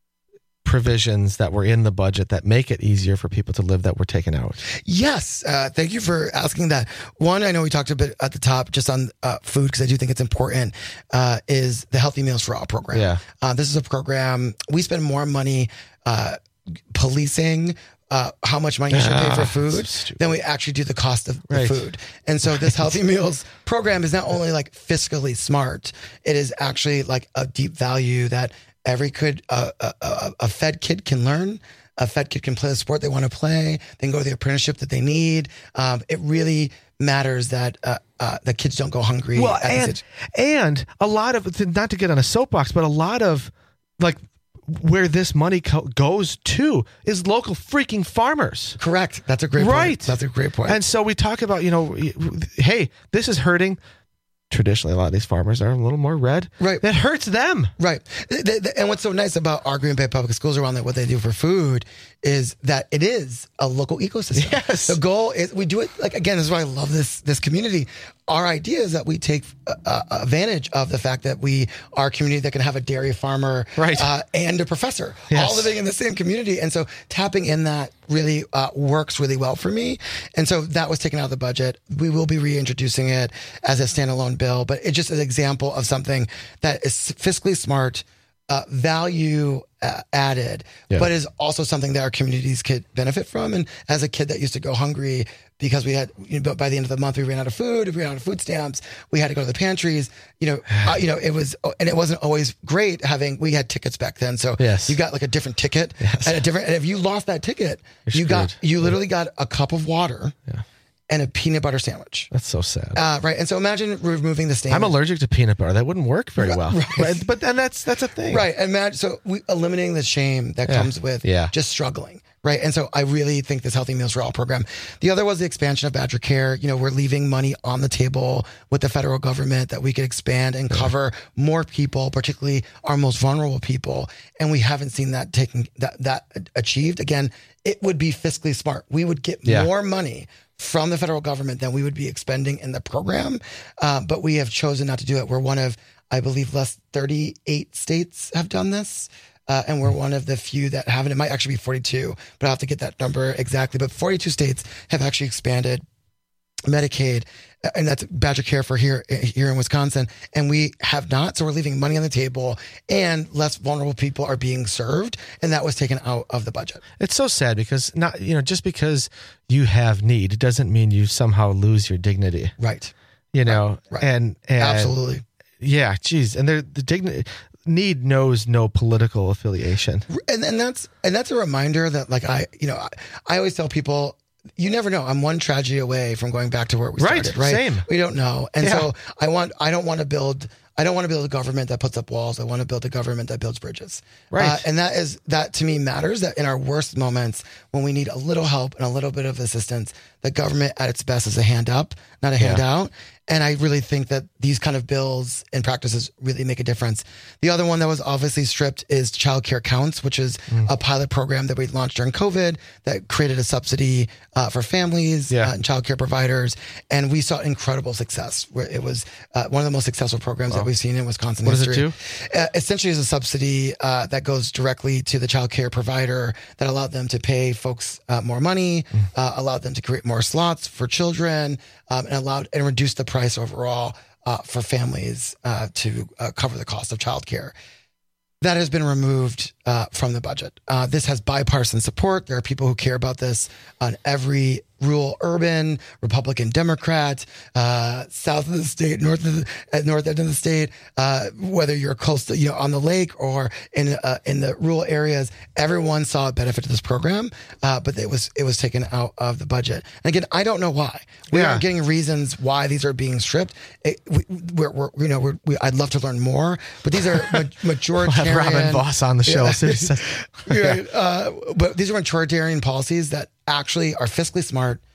provisions that were in the budget that make it easier for people to live that were taken out? Yes. Uh, thank you for asking that. One, I know we talked a bit at the top just on uh, food because I do think it's important, uh, is the Healthy Meals for All program. Yeah. Uh, this is a program, we spend more money uh, policing uh, how much money you should pay for food than we actually do the cost of the Right. food. And so this Healthy Meals program is not only like fiscally smart, it is actually like a deep value that every kid, uh, a, a, a fed kid can learn. A fed kid can play the sport they want to play. They can go to the apprenticeship that they need. Um, it really matters that uh, uh, the kids don't go hungry. Well, at this and, age. and a lot of, not to get on a soapbox, but a lot of like where this money co- goes to is local freaking farmers. Correct. That's a great point. Right. That's a great point. And so we talk about, you know, hey, this is hurting. Traditionally, a lot of these farmers are a little more red. Right. That hurts them. Right. Th- th- th- And what's so nice about our Green Bay Public Schools around that, what they do for food is that it is a local ecosystem. Yes. The goal is we do it like, again, this is why I love this, this community. Our idea is that we take uh, uh, advantage of the fact that we are a community that can have a dairy farmer Right. uh, and a professor Yes. all living in the same community. And so tapping in that really uh, works really well for me. And so that was taken out of the budget. We will be reintroducing it as a standalone bill, but it's just an example of something that is fiscally smart, uh, value uh, added, Yeah. but is also something that our communities could benefit from. And as a kid that used to go hungry because we had, you know, by the end of the month, we ran out of food, we ran out of food stamps, we had to go to the pantries, you know, uh, you know, it was, and it wasn't always great having, we had tickets back then. So Yes. you got like a different ticket Yes. and a different, and if you lost that ticket, You're you got, screwed. you literally got a cup of water Yeah. and a peanut butter sandwich. That's so sad. Uh, right. And so imagine removing the stain. I'm allergic to peanut butter. That wouldn't work very Right, well. right. But, but then that's that's a thing. Right. Imagine, so we eliminating the shame that Yeah. comes with Yeah. just struggling. Right. And so I really think this Healthy Meals for All program. The other was the expansion of Badger Care. You know, we're leaving money on the table with the federal government that we could expand and cover more people, particularly our most vulnerable people. And we haven't seen that taken, that, that achieved. Again, it would be fiscally smart. We would get Yeah. more money from the federal government than we would be expending in the program. Uh, but we have chosen not to do it. We're one of, I believe, less thirty-eight states have done this. Uh, and we're one of the few that haven't. It might actually be forty-two, but I'll have to get that number exactly. But forty-two states have actually expanded Medicaid, and that's Badger Care for here here in Wisconsin, and we have not. So we're leaving money on the table, and less vulnerable people are being served, and that was taken out of the budget. It's so sad because not you know just because you have need doesn't mean you somehow lose your dignity. Right. You know, Right. and, and Absolutely. Yeah, geez, and the the dignity need knows no political affiliation. And and that's and that's a reminder that, like, I you know I, I always tell people, you never know. I'm one tragedy away from going back to where we Right, started. Right. same. We don't know. And Yeah. so I want, I don't want to build, I don't want to build a government that puts up walls. I want to build a government that builds bridges. Right. Uh, and that is, that to me matters, that in our worst moments, when we need a little help and a little bit of assistance, the government at its best is a hand up, not a Yeah. handout. And I really think that these kind of bills and practices really make a difference. The other one that was obviously stripped is Child Care Counts, which is Mm. a pilot program that we launched during COVID that created a subsidy uh, for families Yeah. uh, and child care providers. And we saw incredible success. Where it was uh, one of the most successful programs that we've seen in Wisconsin What does history. it do? Uh, essentially, is a subsidy uh, that goes directly to the child care provider that allowed them to pay folks uh, more money, Mm. uh, allowed them to create more slots for children, um, and allowed and reduce the price overall uh, for families uh, to uh, cover the cost of childcare. That has been removed uh, from the budget. Uh, this has bipartisan support. There are people who care about this on every rural, urban, Republican, Democrat, uh, south of the state, north of the uh, north end of the state, uh, whether you're close to, you know, on the lake or in uh, in the rural areas, everyone saw a benefit to this program, uh, but it was it was taken out of the budget. And again, I don't know why. We Yeah. aren't getting reasons why these are being stripped. It, we, we're, we're, you know, we're, we, I'd love to learn more, but these are ma- majoritarian. We'll have Robin Voss on the show. Yeah. So he says- Right. Uh, but these are majoritarian policies that actually are fiscally smart,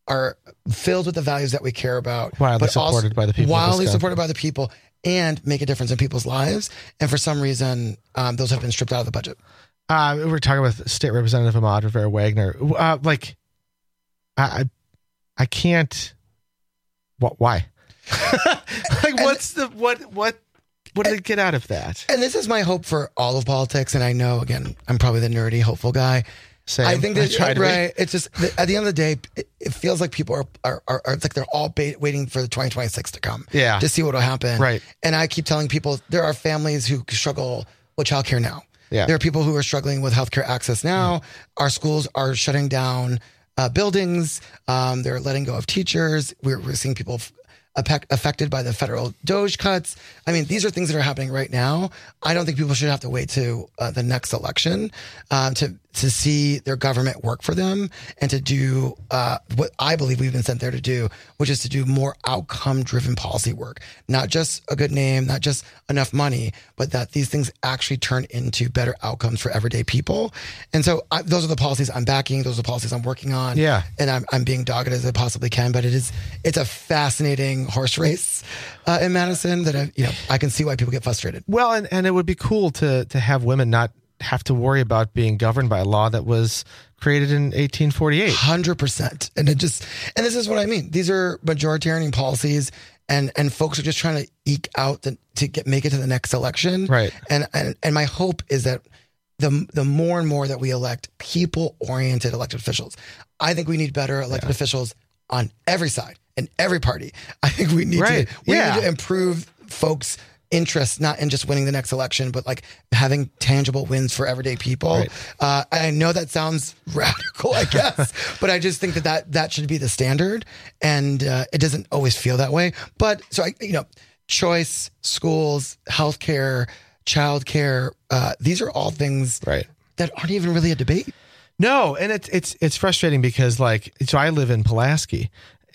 are filled with the values that we care about. Wildly but supported also by the people. of Wildly Wisconsin. supported by the people and make a difference in people's lives. And for some reason, um, those have been stripped out of the budget. Uh, we were talking with State Representative Ahmad Rivera Wagner. Uh, like, I, I, I can't. What? Why? like, what's the what? What? What did they get out of that? And this is my hope for all of politics. And I know, again, I'm probably the nerdy, hopeful guy. Same. I think that, I right. It's just, at the end of the day, it, it feels like people are, are, are, are it's like they're all bait, waiting for the twenty twenty-six to come. Yeah. To see what will happen. Right. And I keep telling people there are families who struggle with childcare now. Yeah. There are people who are struggling with healthcare access now. Mm. Our schools are shutting down uh, buildings. Um, they're letting go of teachers. We're, we're seeing people f- affected by the federal DOGE cuts. I mean, these are things that are happening right now. I don't think people should have to wait to uh, the next election um, to to see their government work for them and to do uh, what I believe we've been sent there to do, which is to do more outcome-driven policy work. Not just a good name, not just enough money, but that these things actually turn into better outcomes for everyday people. And so I, those are the policies I'm backing. Those are the policies I'm working on. Yeah. And I'm, I'm being dogged as I possibly can, but it is, it's a fascinating horse race uh, in Madison that I, you know, I can see why people get frustrated. Well, and, and it would be cool to to have women not have to worry about being governed by a law that was created in eighteen forty-eight. one hundred percent. And it just, and this is what I mean. These are majoritarian policies, and and folks are just trying to eke out the, to get make it to the next election. Right. And and and my hope is that the the more and more that we elect people-oriented elected officials, I think we need better elected yeah. officials on every side and every party. I think we need right. to we yeah. need to improve folks' interest, not in just winning the next election, but like having tangible wins for everyday people. Right. Uh, I know that sounds radical, I guess, but I just think that that, that should be the standard. And uh, it doesn't always feel that way. But so, I, you know, choice, schools, healthcare, childcare, uh, these are all things right. that aren't even really a debate. No, and it's it's it's frustrating because like so I live in Pulaski,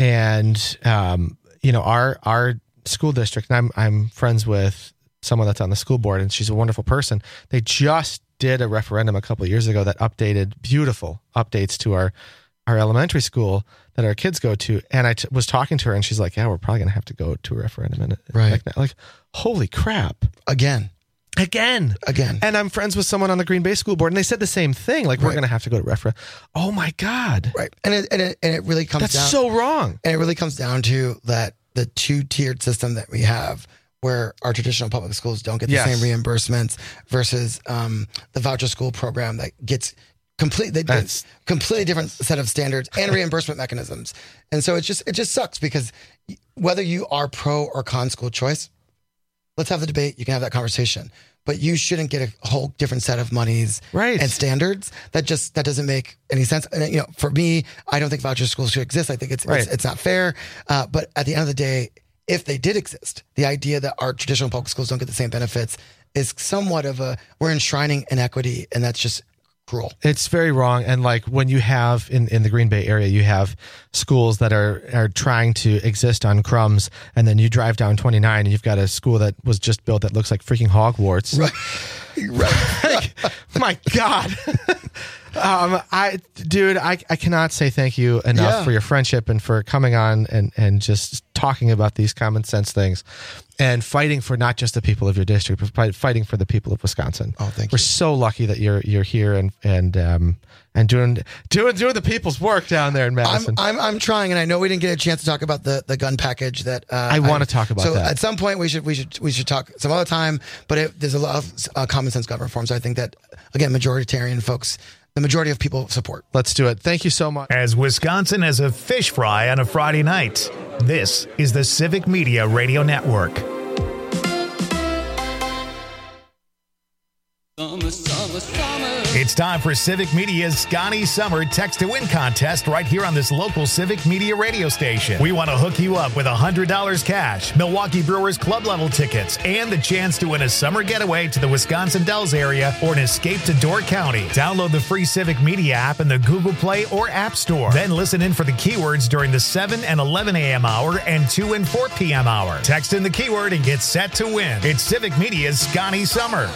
and um, you know our our school district, and I'm I'm friends with someone that's on the school board, and she's a wonderful person. They just did a referendum a couple of years ago that updated beautiful updates to our our elementary school that our kids go to, and I t- was talking to her, and she's like, "Yeah, we're probably gonna have to go to a referendum." And right, like, like holy crap, again. Again, again, and I'm friends with someone on the Green Bay school board, and they said the same thing. Like, right. we're going to have to go to referendum. Oh my god! Right, and it and it, and it really comes. That's down, so wrong. And it really comes down to that the two tiered system that we have, where our traditional public schools don't get the yes. same reimbursements versus um, the voucher school program that gets completely completely different set of standards and reimbursement mechanisms. And so it just it just sucks because whether you are pro or con school choice. Let's have the debate. You can have that conversation, but you shouldn't get a whole different set of monies right. and standards. That just that doesn't make any sense. And you know, for me, I don't think voucher schools should exist. I think it's right. it's, it's not fair. Uh, but at the end of the day, if they did exist, the idea that our traditional public schools don't get the same benefits is somewhat of a we're enshrining inequity, and that's just cruel. It's very wrong. And like when you have in, in the Green Bay area, you have schools that are, are trying to exist on crumbs. And then you drive down twenty-nine and you've got a school that was just built that looks like freaking Hogwarts. Right. Right. like, my God. um, I, dude, I, I cannot say thank you enough Yeah. for your friendship and for coming on and, and just talking about these common sense things and fighting for not just the people of your district, but fighting for the people of Wisconsin. Oh, thank We're you. so lucky that you're you're here and and um and doing doing doing the people's work down there in Madison. I'm, I'm I'm trying, and I know we didn't get a chance to talk about the, the gun package that uh, I want to talk about so that. at some point we should we should we should talk some other time. But it, there's a lot of uh, common sense gun reforms. I think that again, majoritarian folks, the majority of people support. Let's do it. Thank you so much. As Wisconsin has a fish fry on a Friday night, this is the Civic Media Radio Network. Summer, summer, summer. It's time for Civic Media's Scotty Summer Text to Win contest right here on this local Civic Media radio station. We want to hook you up with one hundred dollars cash, Milwaukee Brewers club level tickets, and the chance to win a summer getaway to the Wisconsin Dells area or an escape to Door County. Download the free Civic Media app in the Google Play or App Store. Then listen in for the keywords during the seven and eleven a.m. hour and two and four p.m. hour. Text in the keyword and get set to win. It's Civic Media's Scotty Summer.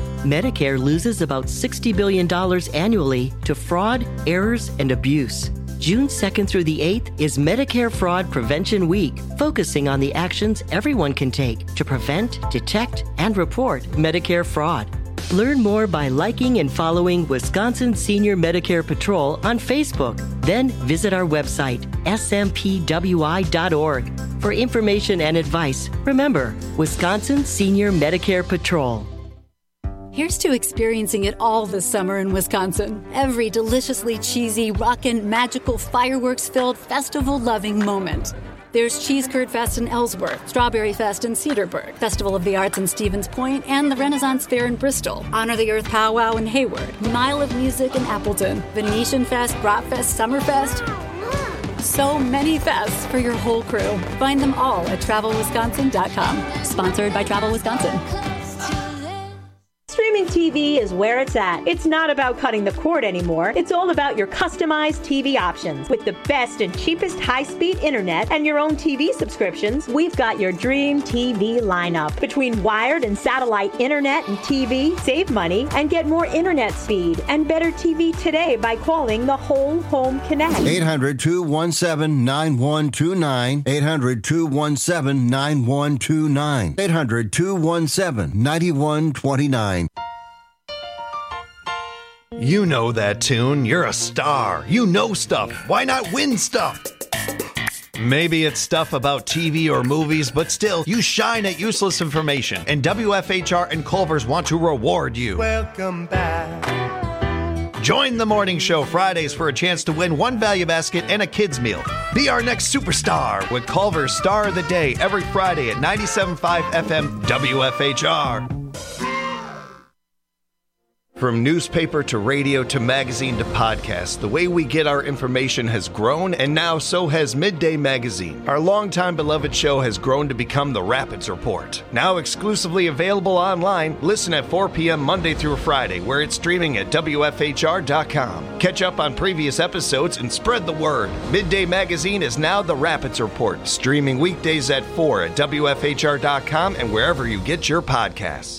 Medicare loses about sixty billion dollars annually to fraud, errors, and abuse. June second through the eighth is Medicare Fraud Prevention Week, focusing on the actions everyone can take to prevent, detect, and report Medicare fraud. Learn more by liking and following Wisconsin Senior Medicare Patrol on Facebook. Then visit our website, S M P W I dot org. For information and advice, remember, Wisconsin Senior Medicare Patrol. Here's to experiencing it all this summer in Wisconsin. Every deliciously cheesy, rockin', magical, fireworks-filled, festival-loving moment. There's Cheese Curd Fest in Ellsworth, Strawberry Fest in Cedarburg, Festival of the Arts in Stevens Point, and the Renaissance Fair in Bristol, Honor the Earth Powwow in Hayward, Mile of Music in Appleton, Venetian Fest, Bratfest, Summerfest. So many fests for your whole crew. Find them all at travel wisconsin dot com. Sponsored by Travel Wisconsin. Streaming T V is where it's at. It's not about cutting the cord anymore. It's all about your customized T V options. With the best and cheapest high-speed internet and your own T V subscriptions, we've got your dream T V lineup. Between wired and satellite internet and T V, save money and get more internet speed and better T V today by calling the Whole Home Connect. eight hundred, two one seven, nine one two nine. eight hundred, two one seven, nine one two nine. eight hundred, two one seven, nine one two nine. You know that tune. You're a star. You know stuff. Why not win stuff? Maybe it's stuff about T V or movies, but still, you shine at useless information. And W F H R and Culver's want to reward you. Welcome back. Join the morning show Fridays for a chance to win one value basket and a kid's meal. Be our next superstar with Culver's Star of the Day every Friday at ninety-seven point five F M W F H R. From newspaper to radio to magazine to podcast, the way we get our information has grown, and now so has Midday Magazine. Our longtime beloved show has grown to become the Rapids Report. Now exclusively available online, listen at four p.m. Monday through Friday, where it's streaming at W F H R dot com. Catch up on previous episodes and spread the word. Midday Magazine is now the Rapids Report, streaming weekdays at four at W F H R dot com and wherever you get your podcasts.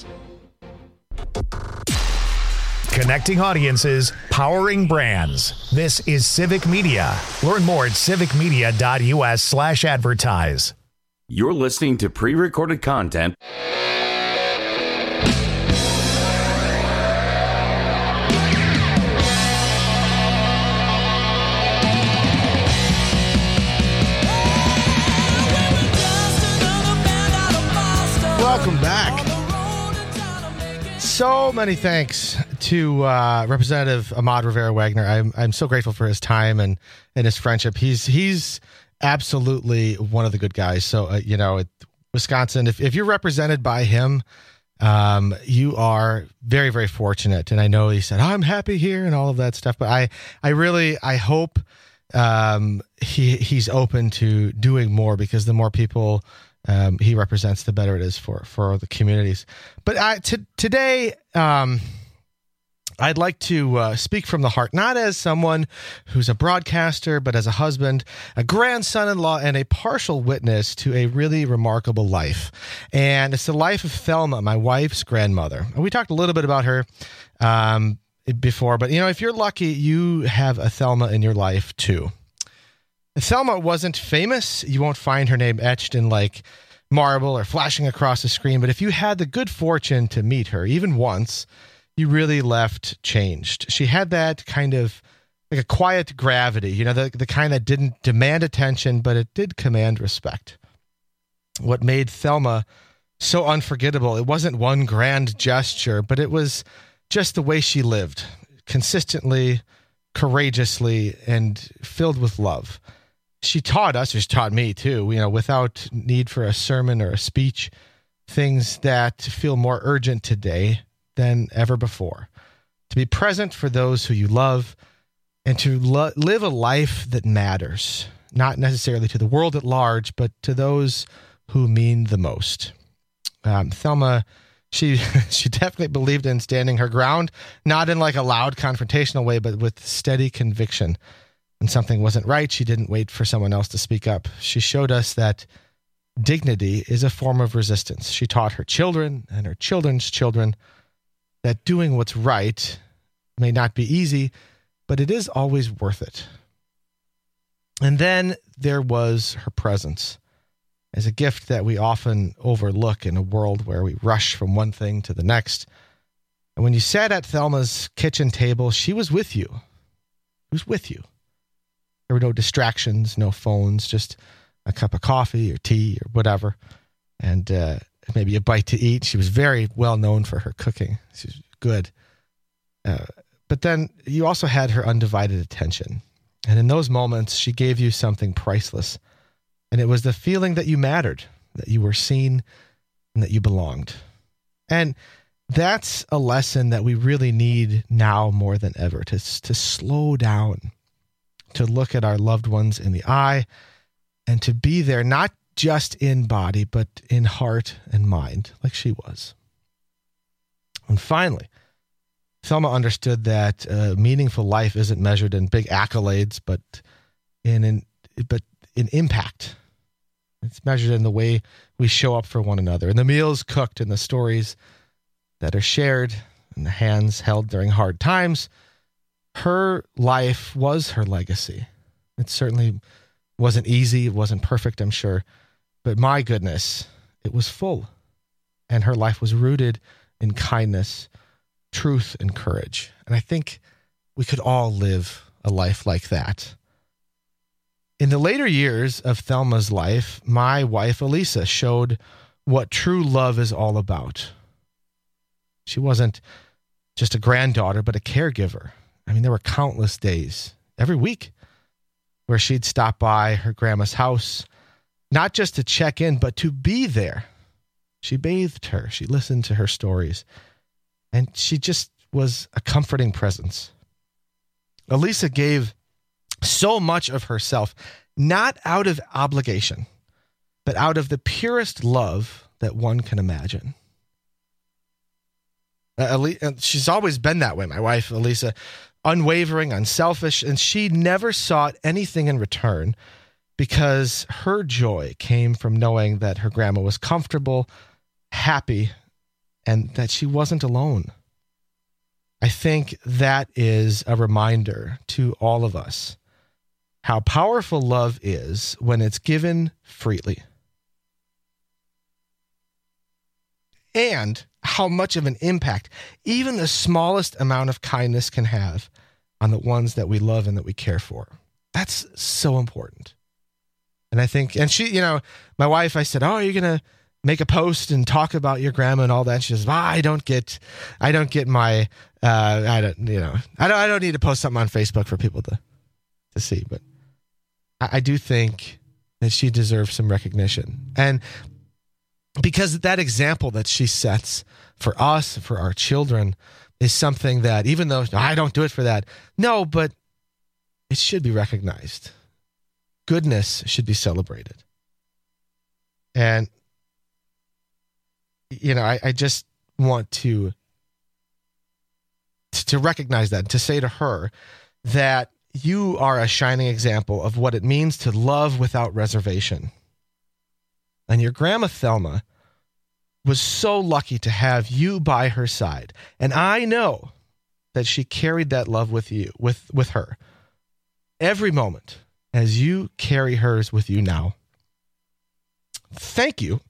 Connecting audiences, powering brands. This is Civic Media. Learn more at civic media dot u s slash advertise. You're listening to pre-recorded content. Welcome back. So many thanks to uh, Representative Ahmad Rivera Wagner. I'm I'm so grateful for his time and, and his friendship. He's he's absolutely one of the good guys. So uh, you know, it, Wisconsin. If if you're represented by him, um, you are very very fortunate. And I know he said, oh, "I'm happy here" and all of that stuff. But I I really I hope um, he he's open to doing more, because the more people Um, he represents, the better it is for, for the communities. But I, t- today, um, I'd like to uh, speak from the heart, not as someone who's a broadcaster, but as a husband, a grandson-in-law, and a partial witness to a really remarkable life. And it's the life of Thelma, my wife's grandmother. We talked a little bit about her um, before, but you know, if you're lucky, you have a Thelma in your life too. Thelma wasn't famous. You won't find her name etched in like marble or flashing across the screen. But if you had the good fortune to meet her, even once, you really left changed. She had that kind of like a quiet gravity, you know, the, the kind that didn't demand attention, but it did command respect. What made Thelma so unforgettable, it wasn't one grand gesture, but it was just the way she lived, consistently, courageously, and filled with love. She taught us, or she taught me too, you know, without need for a sermon or a speech, things that feel more urgent today than ever before. To be present for those who you love, and to lo- live a life that matters, not necessarily to the world at large, but to those who mean the most. Um, Thelma, she she definitely believed in standing her ground, not in like a loud confrontational way, but with steady conviction. When something wasn't right, she didn't wait for someone else to speak up. She showed us that dignity is a form of resistance. She taught her children and her children's children that doing what's right may not be easy, but it is always worth it. And then there was her presence as a gift that we often overlook in a world where we rush from one thing to the next. And when you sat at Thelma's kitchen table, she was with you. She was with you. There were no distractions, no phones, just a cup of coffee or tea or whatever, and uh, maybe a bite to eat. She was very well known for her cooking. She was good. Uh, but then you also had her undivided attention. And in those moments, she gave you something priceless. And it was the feeling that you mattered, that you were seen, and that you belonged. And that's a lesson that we really need now more than ever, to, to slow down, to look at our loved ones in the eye, and to be there, not just in body, but in heart and mind, like she was. And finally, Thelma understood that a meaningful life isn't measured in big accolades, but in, in but in impact. It's measured in the way we show up for one another, in the meals cooked, in the stories that are shared, in the hands held during hard times. Her life was her legacy. It certainly wasn't easy. It wasn't perfect, I'm sure. But my goodness, it was full. And her life was rooted in kindness, truth, and courage. And I think we could all live a life like that. In the later years of Thelma's life, my wife, Elisa, showed what true love is all about. She wasn't just a granddaughter, but a caregiver. I mean, there were countless days, every week, where she'd stop by her grandma's house, not just to check in, but to be there. She bathed her. She listened to her stories. And she just was a comforting presence. Elisa gave so much of herself, not out of obligation, but out of the purest love that one can imagine. Uh, she's always been that way, my wife, Elisa, unwavering, unselfish, and she never sought anything in return because her joy came from knowing that her grandma was comfortable, happy, and that she wasn't alone. I think that is a reminder to all of us how powerful love is when it's given freely. And how much of an impact even the smallest amount of kindness can have on the ones that we love and that we care for. That's so important. And I think, and she, you know, my wife, I said, oh, are you going to make a post and talk about your grandma and all that? She says, well, I don't get, I don't get my, uh, I don't, you know, I don't, I don't need to post something on Facebook for people to, to see. But I, I do think that she deserves some recognition. And because that example that she sets for us, for our children, is something that, even though I don't do it for that, no, but it should be recognized. Goodness should be celebrated. And, you know, I, I just want to, to recognize that, to say to her that you are a shining example of what it means to love without reservation. And your grandma Thelma was so lucky to have you by her side. And I know that she carried that love with you, with, with her, every moment as you carry hers with you now. Thank you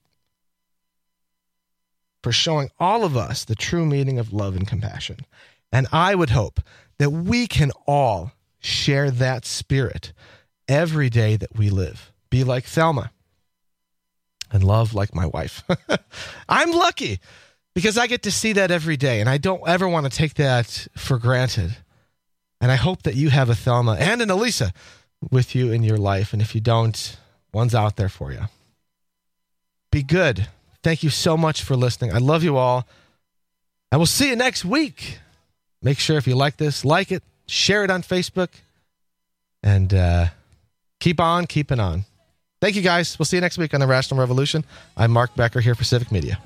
for showing all of us the true meaning of love and compassion. And I would hope that we can all share that spirit every day that we live. Be like Thelma. And love like my wife. I'm lucky because I get to see that every day, and I don't ever want to take that for granted. And I hope that you have a Thelma and an Elisa with you in your life. And if you don't, one's out there for you. Be good. Thank you so much for listening. I love you all. And we'll see you next week. Make sure if you like this, like it, share it on Facebook, and uh, keep on keeping on. Thank you, guys. We'll see you next week on The Rational Revolution. I'm Mark Becker here for Civic Media.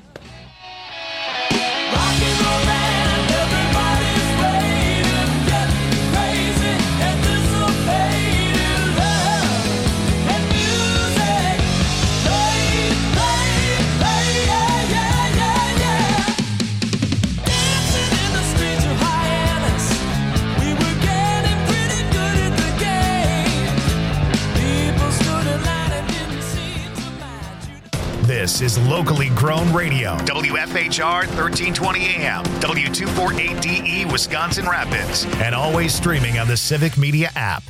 This is locally grown radio. W F H R thirteen twenty A M, W two forty-eight D E, Wisconsin Rapids, and always streaming on the Civic Media app.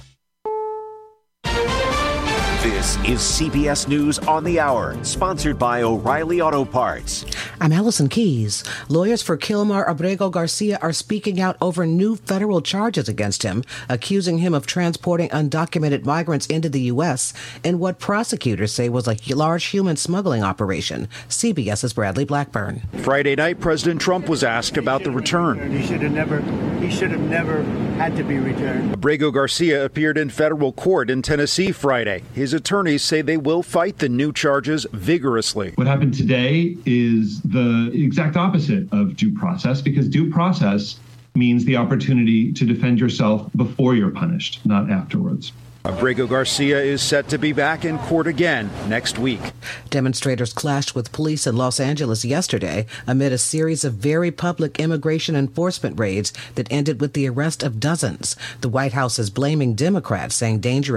This is C B S News on the Hour, sponsored by O'Reilly Auto Parts. I'm Allison Keys. Lawyers for Kilmar Abrego Garcia are speaking out over new federal charges against him, accusing him of transporting undocumented migrants into the U S in what prosecutors say was a large human smuggling operation. CBS's Bradley Blackburn. Friday night, President Trump was asked about the return. He should have never, he should have never had to be returned. Abrego Garcia appeared in federal court in Tennessee Friday. His attorneys say they will fight the new charges vigorously. What happened today is the exact opposite of due process, because due process means the opportunity to defend yourself before you're punished, not afterwards. Abrego Garcia is set to be back in court again next week. Demonstrators clashed with police in Los Angeles yesterday amid a series of very public immigration enforcement raids that ended with the arrest of dozens. The White House is blaming Democrats, saying dangerous